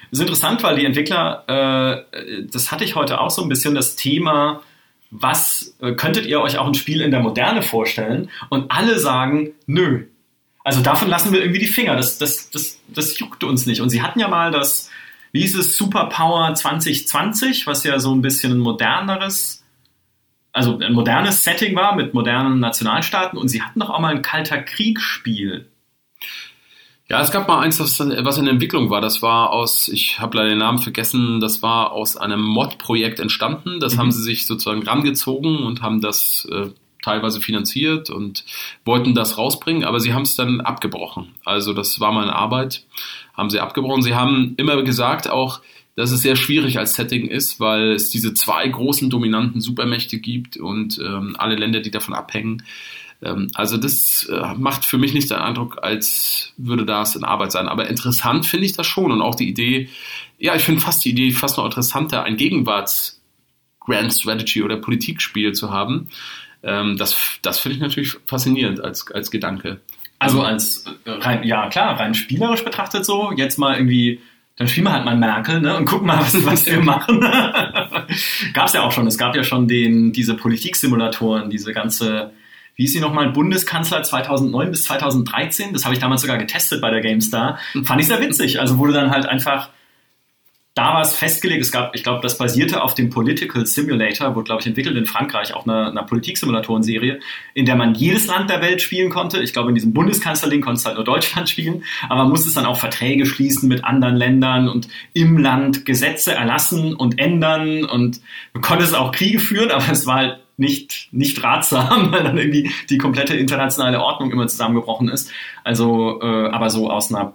A: ist interessant, weil die Entwickler, das hatte ich heute auch so ein bisschen, das Thema, was könntet ihr euch auch ein Spiel in der Moderne vorstellen? Und alle sagen, nö. Also davon lassen wir irgendwie die Finger. Das juckt uns nicht. Und sie hatten ja mal das, wie hieß es, Superpower 2020, was ja so ein bisschen ein modernes Setting war mit modernen Nationalstaaten. Und sie hatten doch auch mal ein Kalter Kriegsspiel.
B: Ja, es gab mal eins, was in Entwicklung war. Das war ich habe leider den Namen vergessen, das war aus einem Mod-Projekt entstanden. Das haben sie sich sozusagen rangezogen und haben das teilweise finanziert und wollten das rausbringen, aber sie haben es dann abgebrochen. Also das war mal eine Arbeit, haben sie abgebrochen. Sie haben immer gesagt auch, dass es sehr schwierig als Setting ist, weil es diese 2 großen dominanten Supermächte gibt und alle Länder, die davon abhängen. Also das macht für mich nicht den Eindruck, als würde das in Arbeit sein. Aber interessant finde ich das schon. Und auch die Idee, ja, ich finde die Idee fast noch interessanter, ein Gegenwarts-Grand Strategy oder Politikspiel zu haben. Das finde ich natürlich faszinierend als Gedanke.
A: Also rein spielerisch betrachtet so, jetzt mal irgendwie, dann spielen wir halt mal Merkel, ne, und gucken mal, was wir machen. Gab's ja auch schon. Es gab ja schon diese Politiksimulatoren, diese ganze, wie hieß sie nochmal, Bundeskanzler 2009 bis 2013. Das habe ich damals sogar getestet bei der GameStar. Fand ich sehr witzig. Also wurde dann halt einfach, da war es festgelegt, ich glaube, das basierte auf dem Political Simulator, wurde, glaube ich, entwickelt in Frankreich, auch einer Politiksimulatoren-Serie, in der man jedes Land der Welt spielen konnte. Ich glaube, in diesem Bundeskanzlerding konntest du halt nur Deutschland spielen, aber man musste dann auch Verträge schließen mit anderen Ländern und im Land Gesetze erlassen und ändern und man konnte es auch Kriege führen, aber es war halt nicht ratsam, weil dann irgendwie die komplette internationale Ordnung immer zusammengebrochen ist. Also, aber so aus einer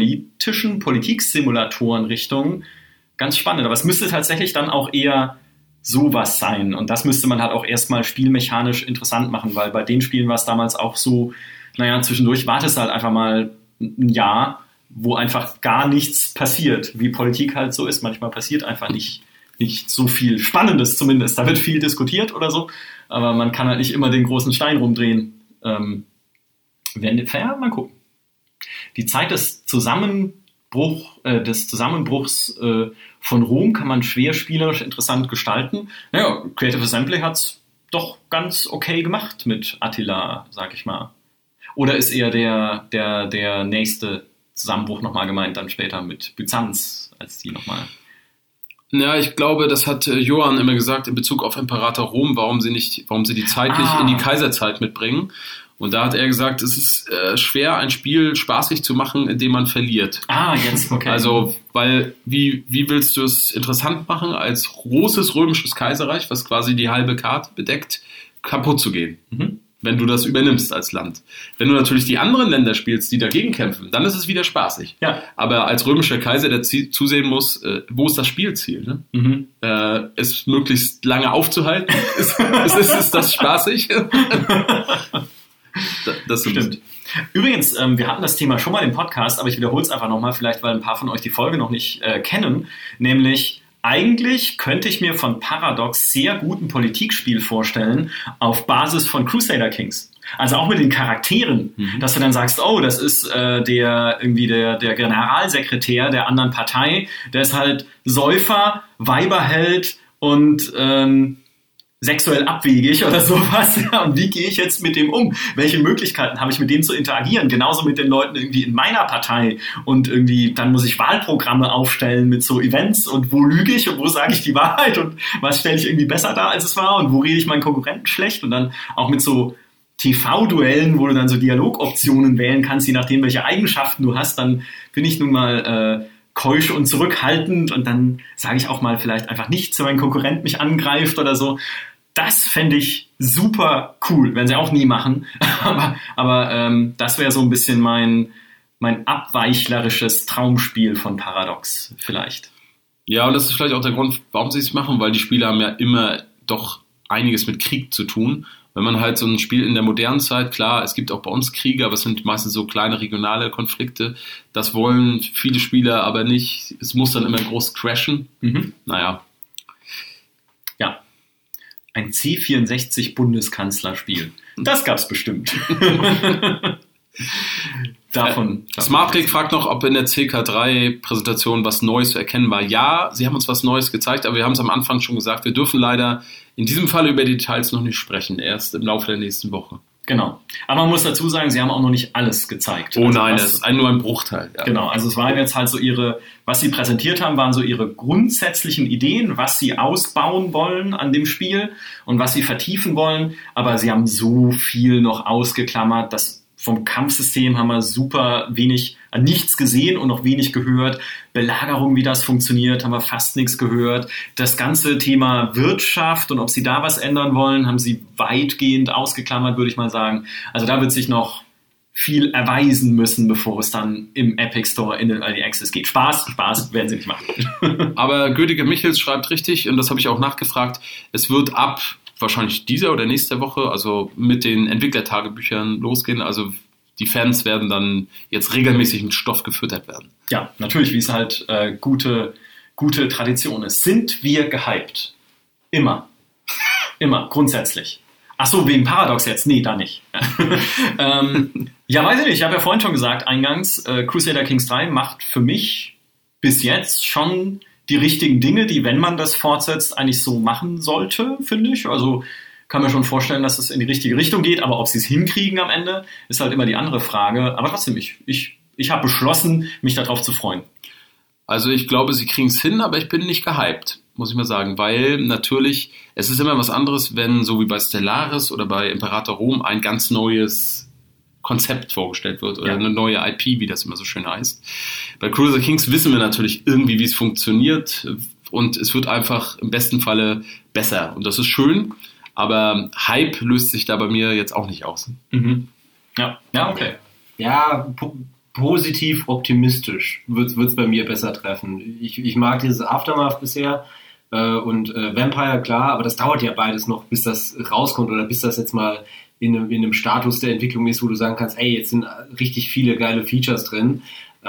A: Politiksimulatoren-Richtung ganz spannend. Aber es müsste tatsächlich dann auch eher sowas sein. Und das müsste man halt auch erstmal spielmechanisch interessant machen, weil bei den Spielen war es damals auch so, zwischendurch wartest du halt einfach mal ein Jahr, wo einfach gar nichts passiert, wie Politik halt so ist. Manchmal passiert einfach nicht so viel Spannendes zumindest. Da wird viel diskutiert oder so, aber man kann halt nicht immer den großen Stein rumdrehen. Mal gucken. Die Zeit des Zusammenbruchs von Rom kann man schwer spielerisch interessant gestalten. Naja, Creative Assembly hat's doch ganz okay gemacht mit Attila, sag ich mal. Oder ist eher der nächste Zusammenbruch nochmal gemeint, dann später mit Byzanz, als die nochmal...
B: Ja, ich glaube, das hat Johann immer gesagt in Bezug auf Imperator Rom, warum sie die Zeit nicht in die Kaiserzeit mitbringen. Und da hat er gesagt, es ist schwer, ein Spiel spaßig zu machen, indem man verliert.
A: Jetzt, okay.
B: Also, weil, wie willst du es interessant machen, als großes römisches Kaiserreich, was quasi die halbe Karte bedeckt, kaputt zu gehen? Wenn du das übernimmst als Land. Wenn du natürlich die anderen Länder spielst, die dagegen kämpfen, dann ist es wieder spaßig. Ja. Aber als römischer Kaiser, der zusehen muss, wo ist das Spielziel? Ne? Es möglichst lange aufzuhalten, ist das spaßig? Das
A: stimmt. Übrigens, wir hatten das Thema schon mal im Podcast, aber ich wiederhole es einfach nochmal, vielleicht weil ein paar von euch die Folge noch nicht kennen, nämlich eigentlich könnte ich mir von Paradox sehr gut ein Politikspiel vorstellen auf Basis von Crusader Kings. Also auch mit den Charakteren, dass du dann sagst, oh, das ist der Generalsekretär der anderen Partei, der ist halt Säufer, Weiberheld und sexuell abwegig oder sowas. Ja, und wie gehe ich jetzt mit dem um? Welche Möglichkeiten habe ich, mit dem zu interagieren? Genauso mit den Leuten irgendwie in meiner Partei. Und irgendwie, dann muss ich Wahlprogramme aufstellen mit so Events und wo lüge ich und wo sage ich die Wahrheit und was stelle ich irgendwie besser dar, als es war und wo rede ich meinen Konkurrenten schlecht und dann auch mit so TV-Duellen, wo du dann so Dialogoptionen wählen kannst, je nachdem, welche Eigenschaften du hast, dann bin ich nun mal keusch und zurückhaltend und dann sage ich auch mal vielleicht einfach nichts, wenn mein Konkurrent mich angreift oder so. Das fände ich super cool, werden sie auch nie machen, aber das wäre so ein bisschen mein abweichlerisches Traumspiel von Paradox vielleicht.
B: Ja, und das ist vielleicht auch der Grund, warum sie es machen, weil die Spiele haben ja immer doch einiges mit Krieg zu tun. Wenn man halt so ein Spiel in der modernen Zeit, klar, es gibt auch bei uns Kriege, aber es sind meistens so kleine regionale Konflikte. Das wollen viele Spieler aber nicht. Es muss dann immer groß crashen. Naja.
A: Ja. Ein C64-Bundeskanzlerspiel. Das gab's bestimmt. Davon.
B: Smartbrick fragt noch, ob in der CK3-Präsentation was Neues zu erkennen war. Ja, sie haben uns was Neues gezeigt, aber wir haben es am Anfang schon gesagt, wir dürfen leider in diesem Fall über die Details noch nicht sprechen, erst im Laufe der nächsten Woche.
A: Genau. Aber man muss dazu sagen, sie haben auch noch nicht alles gezeigt.
B: Oh nein, das ist nur ein Bruchteil. Ja.
A: Genau, also es waren jetzt halt so was sie präsentiert haben, waren so ihre grundsätzlichen Ideen, was sie ausbauen wollen an dem Spiel und was sie vertiefen wollen. Aber sie haben so viel noch ausgeklammert, dass vom Kampfsystem haben wir super wenig, nichts gesehen und noch wenig gehört. Belagerung, wie das funktioniert, haben wir fast nichts gehört. Das ganze Thema Wirtschaft und ob sie da was ändern wollen, haben sie weitgehend ausgeklammert, würde ich mal sagen. Also da wird sich noch viel erweisen müssen, bevor es dann im Epic Store in den Early Access geht. Spaß werden sie nicht machen.
B: Aber Gödige Michels schreibt richtig, und das habe ich auch nachgefragt, es wird ab wahrscheinlich dieser oder nächste Woche, also mit den Entwicklertagebüchern losgehen. Also die Fans werden dann jetzt regelmäßig mit Stoff gefüttert werden.
A: Ja, natürlich, wie es halt gute Tradition ist. Sind wir gehypt? Immer. Immer, grundsätzlich. Ach so, wegen Paradox jetzt? Nee, da nicht. Ja, weiß ich nicht. Ich habe ja vorhin schon gesagt, eingangs, Crusader Kings 3 macht für mich bis jetzt schon die richtigen Dinge, die, wenn man das fortsetzt, eigentlich so machen sollte, finde ich. Also kann mir schon vorstellen, dass es in die richtige Richtung geht, aber ob sie es hinkriegen am Ende, ist halt immer die andere Frage. Aber trotzdem, ich habe beschlossen, mich darauf zu freuen.
B: Also ich glaube, sie kriegen es hin, aber ich bin nicht gehypt, muss ich mal sagen, weil natürlich, es ist immer was anderes, wenn so wie bei Stellaris oder bei Imperator Rom ein ganz neues Konzept vorgestellt wird oder eine neue IP, wie das immer so schön heißt. Bei Crusader Kings wissen wir natürlich irgendwie, wie es funktioniert und es wird einfach im besten Falle besser und das ist schön, aber Hype löst sich da bei mir jetzt auch nicht aus.
A: Mhm. Ja, okay.
C: Ja, positiv optimistisch wird's bei mir besser treffen. Ich mag dieses Aftermath bisher und Vampire, klar, aber das dauert ja beides noch, bis das rauskommt oder bis das jetzt mal in einem Status der Entwicklung ist, wo du sagen kannst, ey, jetzt sind richtig viele geile Features drin.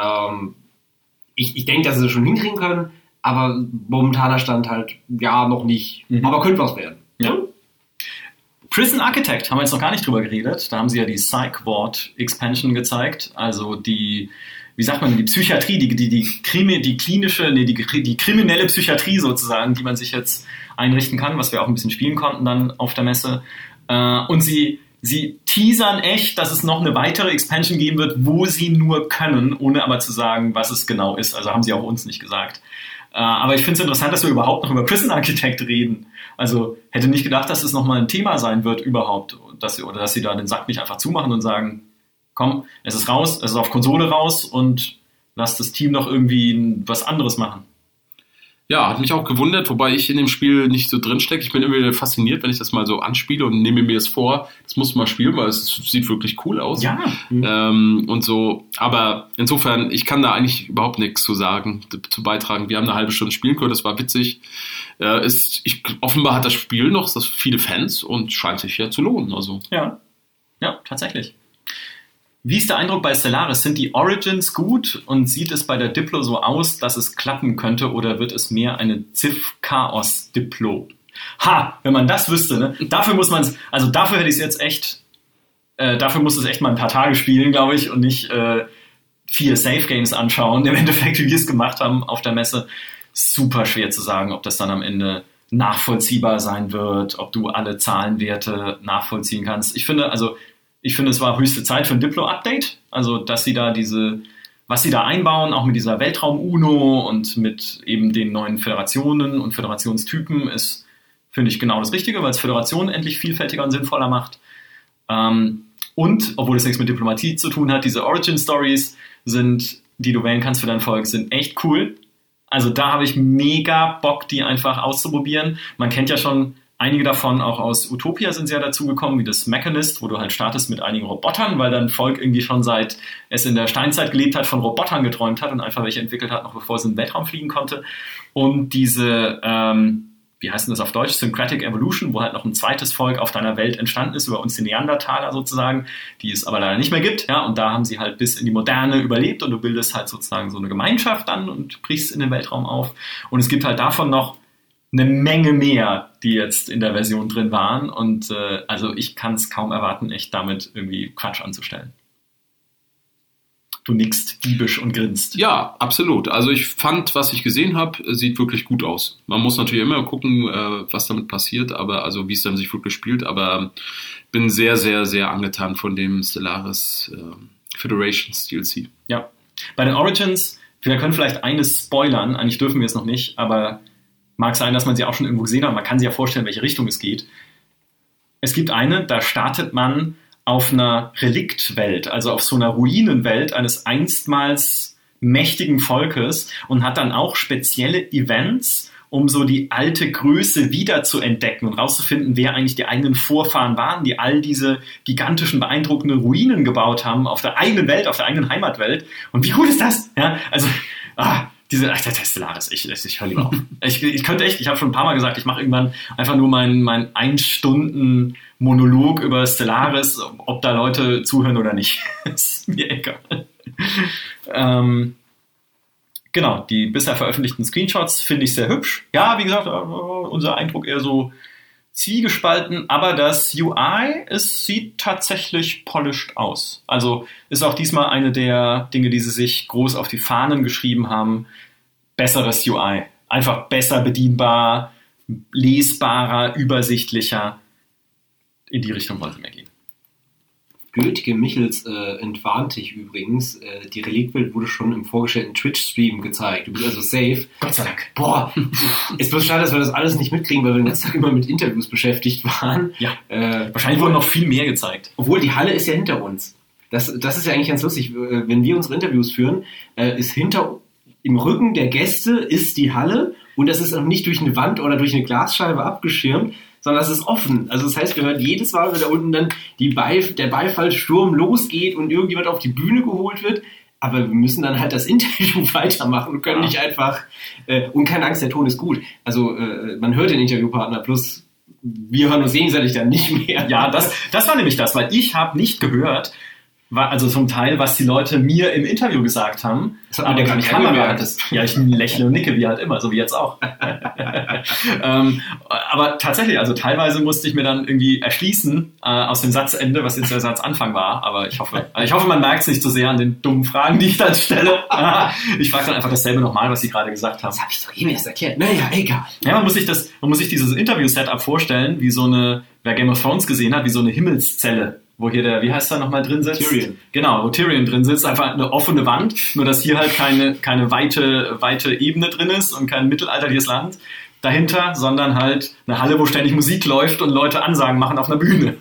C: Ich denke, dass sie das schon hinkriegen können, aber momentaner Stand halt, ja, noch nicht. Aber könnte was werden.
A: Ja. Prison Architect haben wir jetzt noch gar nicht drüber geredet. Da haben sie ja die Psych Ward Expansion gezeigt. Also die Psychiatrie, die kriminelle Psychiatrie sozusagen, die man sich jetzt einrichten kann, was wir auch ein bisschen spielen konnten dann auf der Messe. Und sie teasern echt, dass es noch eine weitere Expansion geben wird, wo sie nur können, ohne aber zu sagen, was es genau ist. Also haben sie auch uns nicht gesagt. Aber ich finde es interessant, dass wir überhaupt noch über Prison Architect reden. Also hätte nicht gedacht, dass es nochmal ein Thema sein wird überhaupt. Dass sie da den Sack nicht einfach zumachen und sagen, komm, es ist raus, es ist auf Konsole raus und lass das Team noch irgendwie was anderes machen.
B: Ja, hat mich auch gewundert, wobei ich in dem Spiel nicht so drinstecke. Ich bin immer wieder fasziniert, wenn ich das mal so anspiele und nehme mir das vor, das muss man mal spielen, weil es sieht wirklich cool aus.
A: Ja.
B: Und so, aber insofern, ich kann da eigentlich überhaupt nichts zu sagen, zu beitragen. Wir haben eine halbe Stunde spielen können, das war witzig. Offenbar hat das Spiel noch viele Fans und scheint sich ja zu lohnen. Also.
A: Ja, tatsächlich. Wie ist der Eindruck bei Stellaris? Sind die Origins gut und sieht es bei der Diplo so aus, dass es klappen könnte oder wird es mehr eine Civ-Chaos-Diplo? Wenn man das wüsste, ne? Dafür hätte ich es jetzt echt, dafür muss es echt mal ein paar Tage spielen, glaube ich, und nicht 4 Safe-Games anschauen, im Endeffekt, wie wir es gemacht haben auf der Messe. Super schwer zu sagen, ob das dann am Ende nachvollziehbar sein wird, ob du alle Zahlenwerte nachvollziehen kannst. Ich finde, es war höchste Zeit für ein Diplo-Update. Also, dass sie da was sie da einbauen, auch mit dieser Weltraum-UNO und mit eben den neuen Föderationen und Föderationstypen, ist, finde ich, genau das Richtige, weil es Föderationen endlich vielfältiger und sinnvoller macht. Und, obwohl es nichts mit Diplomatie zu tun hat, diese Origin-Stories die du wählen kannst für dein Volk, sind echt cool. Also, da habe ich mega Bock, die einfach auszuprobieren. Man kennt ja schon einige davon, auch aus Utopia sind sie ja dazugekommen, wie das Mechanist, wo du halt startest mit einigen Robotern, weil dein Volk irgendwie schon seit es in der Steinzeit gelebt hat, von Robotern geträumt hat und einfach welche entwickelt hat, noch bevor es in den Weltraum fliegen konnte. Und diese, wie heißt denn das auf Deutsch? Syncretic Evolution, wo halt noch ein zweites Volk auf deiner Welt entstanden ist, über uns die Neandertaler sozusagen, die es aber leider nicht mehr gibt. Ja, und da haben sie halt bis in die Moderne überlebt und du bildest halt sozusagen so eine Gemeinschaft dann und brichst in den Weltraum auf. Und es gibt halt davon noch eine Menge mehr, die jetzt in der Version drin waren. Und also ich kann es kaum erwarten, echt damit irgendwie Quatsch anzustellen. Du nickst diebisch und grinst.
B: Ja, absolut. Also ich fand, was ich gesehen habe, sieht wirklich gut aus. Man muss natürlich immer gucken, was damit passiert, aber also wie es dann sich wirklich spielt. Aber bin sehr, sehr, sehr angetan von dem Stellaris Federations DLC.
A: Ja. Bei den Origins, wir können vielleicht eines spoilern, eigentlich dürfen wir es noch nicht, aber mag sein, dass man sie auch schon irgendwo gesehen hat. Man kann sich ja vorstellen, welche Richtung es geht. Es gibt eine, da startet man auf einer Reliktwelt, also auf so einer Ruinenwelt eines einstmals mächtigen Volkes und hat dann auch spezielle Events, um so die alte Größe wieder zu entdecken und rauszufinden, wer eigentlich die eigenen Vorfahren waren, die all diese gigantischen, beeindruckenden Ruinen gebaut haben auf der eigenen Welt, auf der eigenen Heimatwelt. Und wie gut ist das? Ja, also, der Stellaris, ich höre lieber auf. Ich könnte echt, ich habe schon ein paar Mal gesagt, ich mache irgendwann einfach nur meinen 1 Stunden Monolog über Stellaris, ob da Leute zuhören oder nicht. Ist mir egal. Genau, die bisher veröffentlichten Screenshots finde ich sehr hübsch. Ja, wie gesagt, unser Eindruck eher so zwiegespalten, aber das UI, es sieht tatsächlich polished aus. Also ist auch diesmal eine der Dinge, die sie sich groß auf die Fahnen geschrieben haben. Besseres UI. Einfach besser bedienbar, lesbarer, übersichtlicher. In die Richtung wollen sie mehr gehen.
C: Gültige Michels entwarnt dich übrigens. Die Reliktwelt wurde schon im vorgestellten Twitch-Stream gezeigt. Du bist also safe.
A: Gott sei Dank.
C: Boah, ist bloß schade, dass wir das alles nicht mitkriegen, weil wir den ganzen Tag immer mit Interviews beschäftigt waren.
A: Ja, wahrscheinlich wurden noch viel mehr gezeigt.
C: Obwohl, die Halle ist ja hinter uns. Das ist ja eigentlich ganz lustig. Wenn wir unsere Interviews führen, ist im Rücken der Gäste ist die Halle und das ist auch nicht durch eine Wand oder durch eine Glasscheibe abgeschirmt, sondern es ist offen. Also das heißt, wir hören jedes Mal, wenn da unten dann der Beifallssturm losgeht und irgendjemand auf die Bühne geholt wird. Aber wir müssen dann halt das Interview weitermachen und können nicht einfach... und keine Angst, der Ton ist gut. Also man hört den Interviewpartner, plus wir hören uns gegenseitig dann nicht mehr.
A: Ja, das war nämlich das, weil ich habe nicht gehört, also zum Teil, was die Leute mir im Interview gesagt haben.
C: Das hat man ja gar nicht angehört.
A: Ja, ich lächle und nicke, wie halt immer, so wie jetzt auch. Aber tatsächlich, also teilweise musste ich mir dann irgendwie erschließen aus dem Satzende, was jetzt der Satzanfang war. Aber ich hoffe, man merkt es nicht so sehr an den dummen Fragen, die ich dann stelle. Ich frage dann einfach dasselbe nochmal, was Sie gerade gesagt haben.
C: Das habe ich doch eben erst erklärt. Naja, egal.
A: Ja, man muss sich dieses Interview-Setup vorstellen, wie so eine, wer Game of Thrones gesehen hat, wie so eine Himmelszelle. Wo hier wie heißt er nochmal drin sitzt?
C: Tyrion.
A: Genau, wo Tyrion drin sitzt, einfach eine offene Wand, nur dass hier halt keine weite Ebene drin ist und kein mittelalterliches Land dahinter, sondern halt eine Halle, wo ständig Musik läuft und Leute Ansagen machen auf einer Bühne.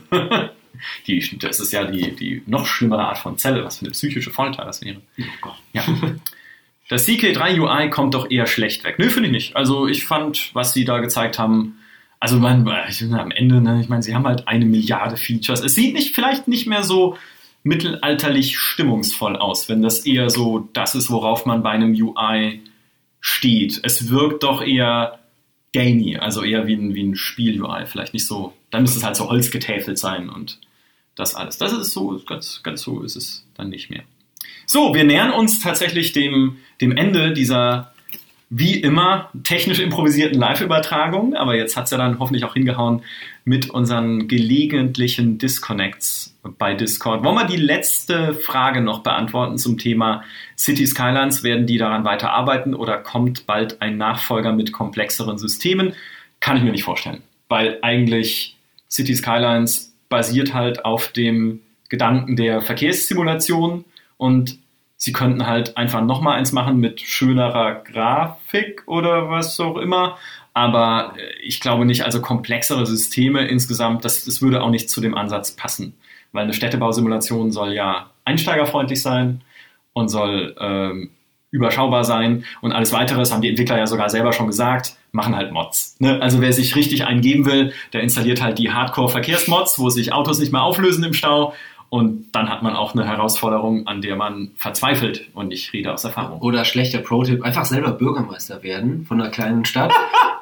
A: Das ist ja die noch schlimmere Art von Zelle, was für eine psychische Folter das wäre. Oh Gott. Ja. Das CK3 UI kommt doch eher schlecht weg. Nö, finde ich nicht. Also ich fand, was sie da gezeigt haben, also am Ende, ne, ich meine, sie haben halt 1 Milliarde Features. Es sieht vielleicht nicht mehr so mittelalterlich stimmungsvoll aus, wenn das eher so das ist, worauf man bei einem UI steht. Es wirkt doch eher gamey, also eher wie ein Spiel-UI. Vielleicht nicht so, dann müsste es halt so holzgetäfelt sein und das alles. Das ist so, ganz so ist es dann nicht mehr. So, wir nähern uns tatsächlich dem Ende dieser wie immer technisch improvisierten Live-Übertragungen, aber jetzt hat's ja dann hoffentlich auch hingehauen mit unseren gelegentlichen Disconnects bei Discord. Wollen wir die letzte Frage noch beantworten zum Thema City Skylines? Werden die daran weiter arbeiten oder kommt bald ein Nachfolger mit komplexeren Systemen? Kann ich mir nicht vorstellen, weil eigentlich City Skylines basiert halt auf dem Gedanken der Verkehrssimulation und sie könnten halt einfach nochmal eins machen mit schönerer Grafik oder was auch immer. Aber ich glaube nicht, also komplexere Systeme insgesamt, das würde auch nicht zu dem Ansatz passen. Weil eine Städtebausimulation soll ja einsteigerfreundlich sein und soll überschaubar sein. Und alles Weitere, das haben die Entwickler ja sogar selber schon gesagt, machen halt Mods. Ne? Also wer sich richtig einen geben will, der installiert halt die Hardcore-Verkehrsmods, wo sich Autos nicht mehr auflösen im Stau. Und dann hat man auch eine Herausforderung, an der man verzweifelt. Und ich rede aus Erfahrung.
C: Oder schlechter Pro-Tipp, einfach selber Bürgermeister werden von einer kleinen Stadt.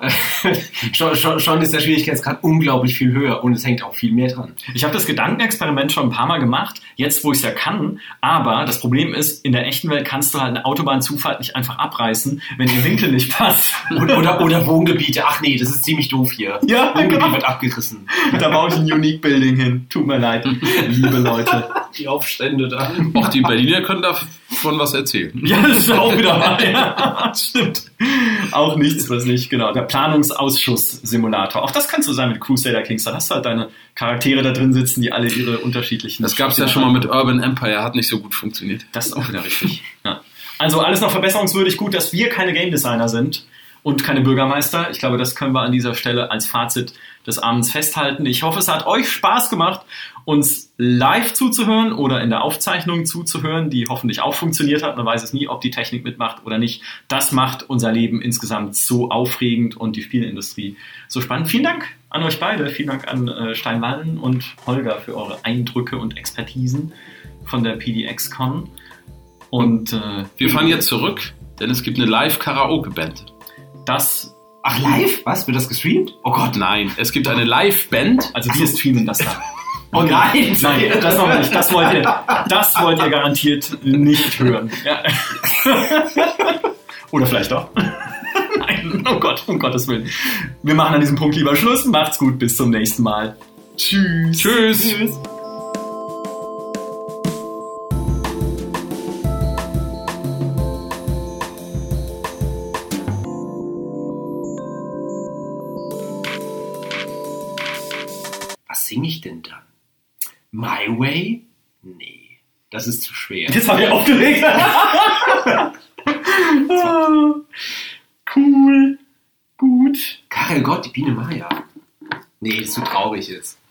C: schon ist der Schwierigkeitsgrad unglaublich viel höher und es hängt auch viel mehr dran.
A: Ich habe das Gedankenexperiment schon ein paar Mal gemacht, jetzt wo ich es ja kann. Aber das Problem ist, in der echten Welt kannst du halt eine Autobahnzufahrt nicht einfach abreißen, wenn der Winkel nicht passt.
C: Oder Wohngebiete. Ach nee, das ist ziemlich doof hier.
A: Ja,
C: Wohngebiet
A: genau.
C: wird abgerissen.
A: Da baue ich ein Unique Building hin. Tut mir leid, liebe Leute.
C: Die Aufstände da.
B: Auch die Berliner können da von was erzählen.
A: Ja, das ist auch wieder wahr. Ja, stimmt. Auch nichts, was nicht, genau. Der Planungsausschuss-Simulator. Auch das kannst du sein mit Crusader Kings. Da hast du halt deine Charaktere da drin sitzen, die alle ihre unterschiedlichen...
B: Das gab es ja schon mal mit Urban Empire, hat nicht so gut funktioniert.
A: Das ist auch wieder richtig. Ja. Also alles noch verbesserungswürdig. Gut, dass wir keine Game Designer sind und keine Bürgermeister. Ich glaube, das können wir an dieser Stelle als Fazit des Abends festhalten. Ich hoffe, es hat euch Spaß gemacht, uns live zuzuhören oder in der Aufzeichnung zuzuhören, die hoffentlich auch funktioniert hat. Man weiß es nie, ob die Technik mitmacht oder nicht. Das macht unser Leben insgesamt so aufregend und die Spieleindustrie so spannend. Vielen Dank an euch beide. Vielen Dank an Steinwallen und Holger für eure Eindrücke und Expertisen von der PDX-Con. Und
B: wir fahren jetzt zurück, denn es gibt eine Live-Karaoke-Band.
C: Ach, live? Was? Wird das gestreamt?
B: Oh Gott, nein. Es gibt eine Live-Band.
A: Also wir streamen das dann.
C: Oh nein!
A: Nein, das noch nicht. Das wollt ihr garantiert nicht hören. Ja. Oder vielleicht doch. Nein, oh Gott, um Gottes Willen. Wir machen an diesem Punkt lieber Schluss. Macht's gut, bis zum nächsten Mal. Tschüss.
B: Tschüss.
A: Tschüss.
C: Was singe ich denn dann? My Way? Nee, das ist zu schwer.
A: Jetzt habe ich aufgelegt. Cool. Gut.
C: Karel Gott, die Biene Maya. Nee, das ist zu traurig jetzt.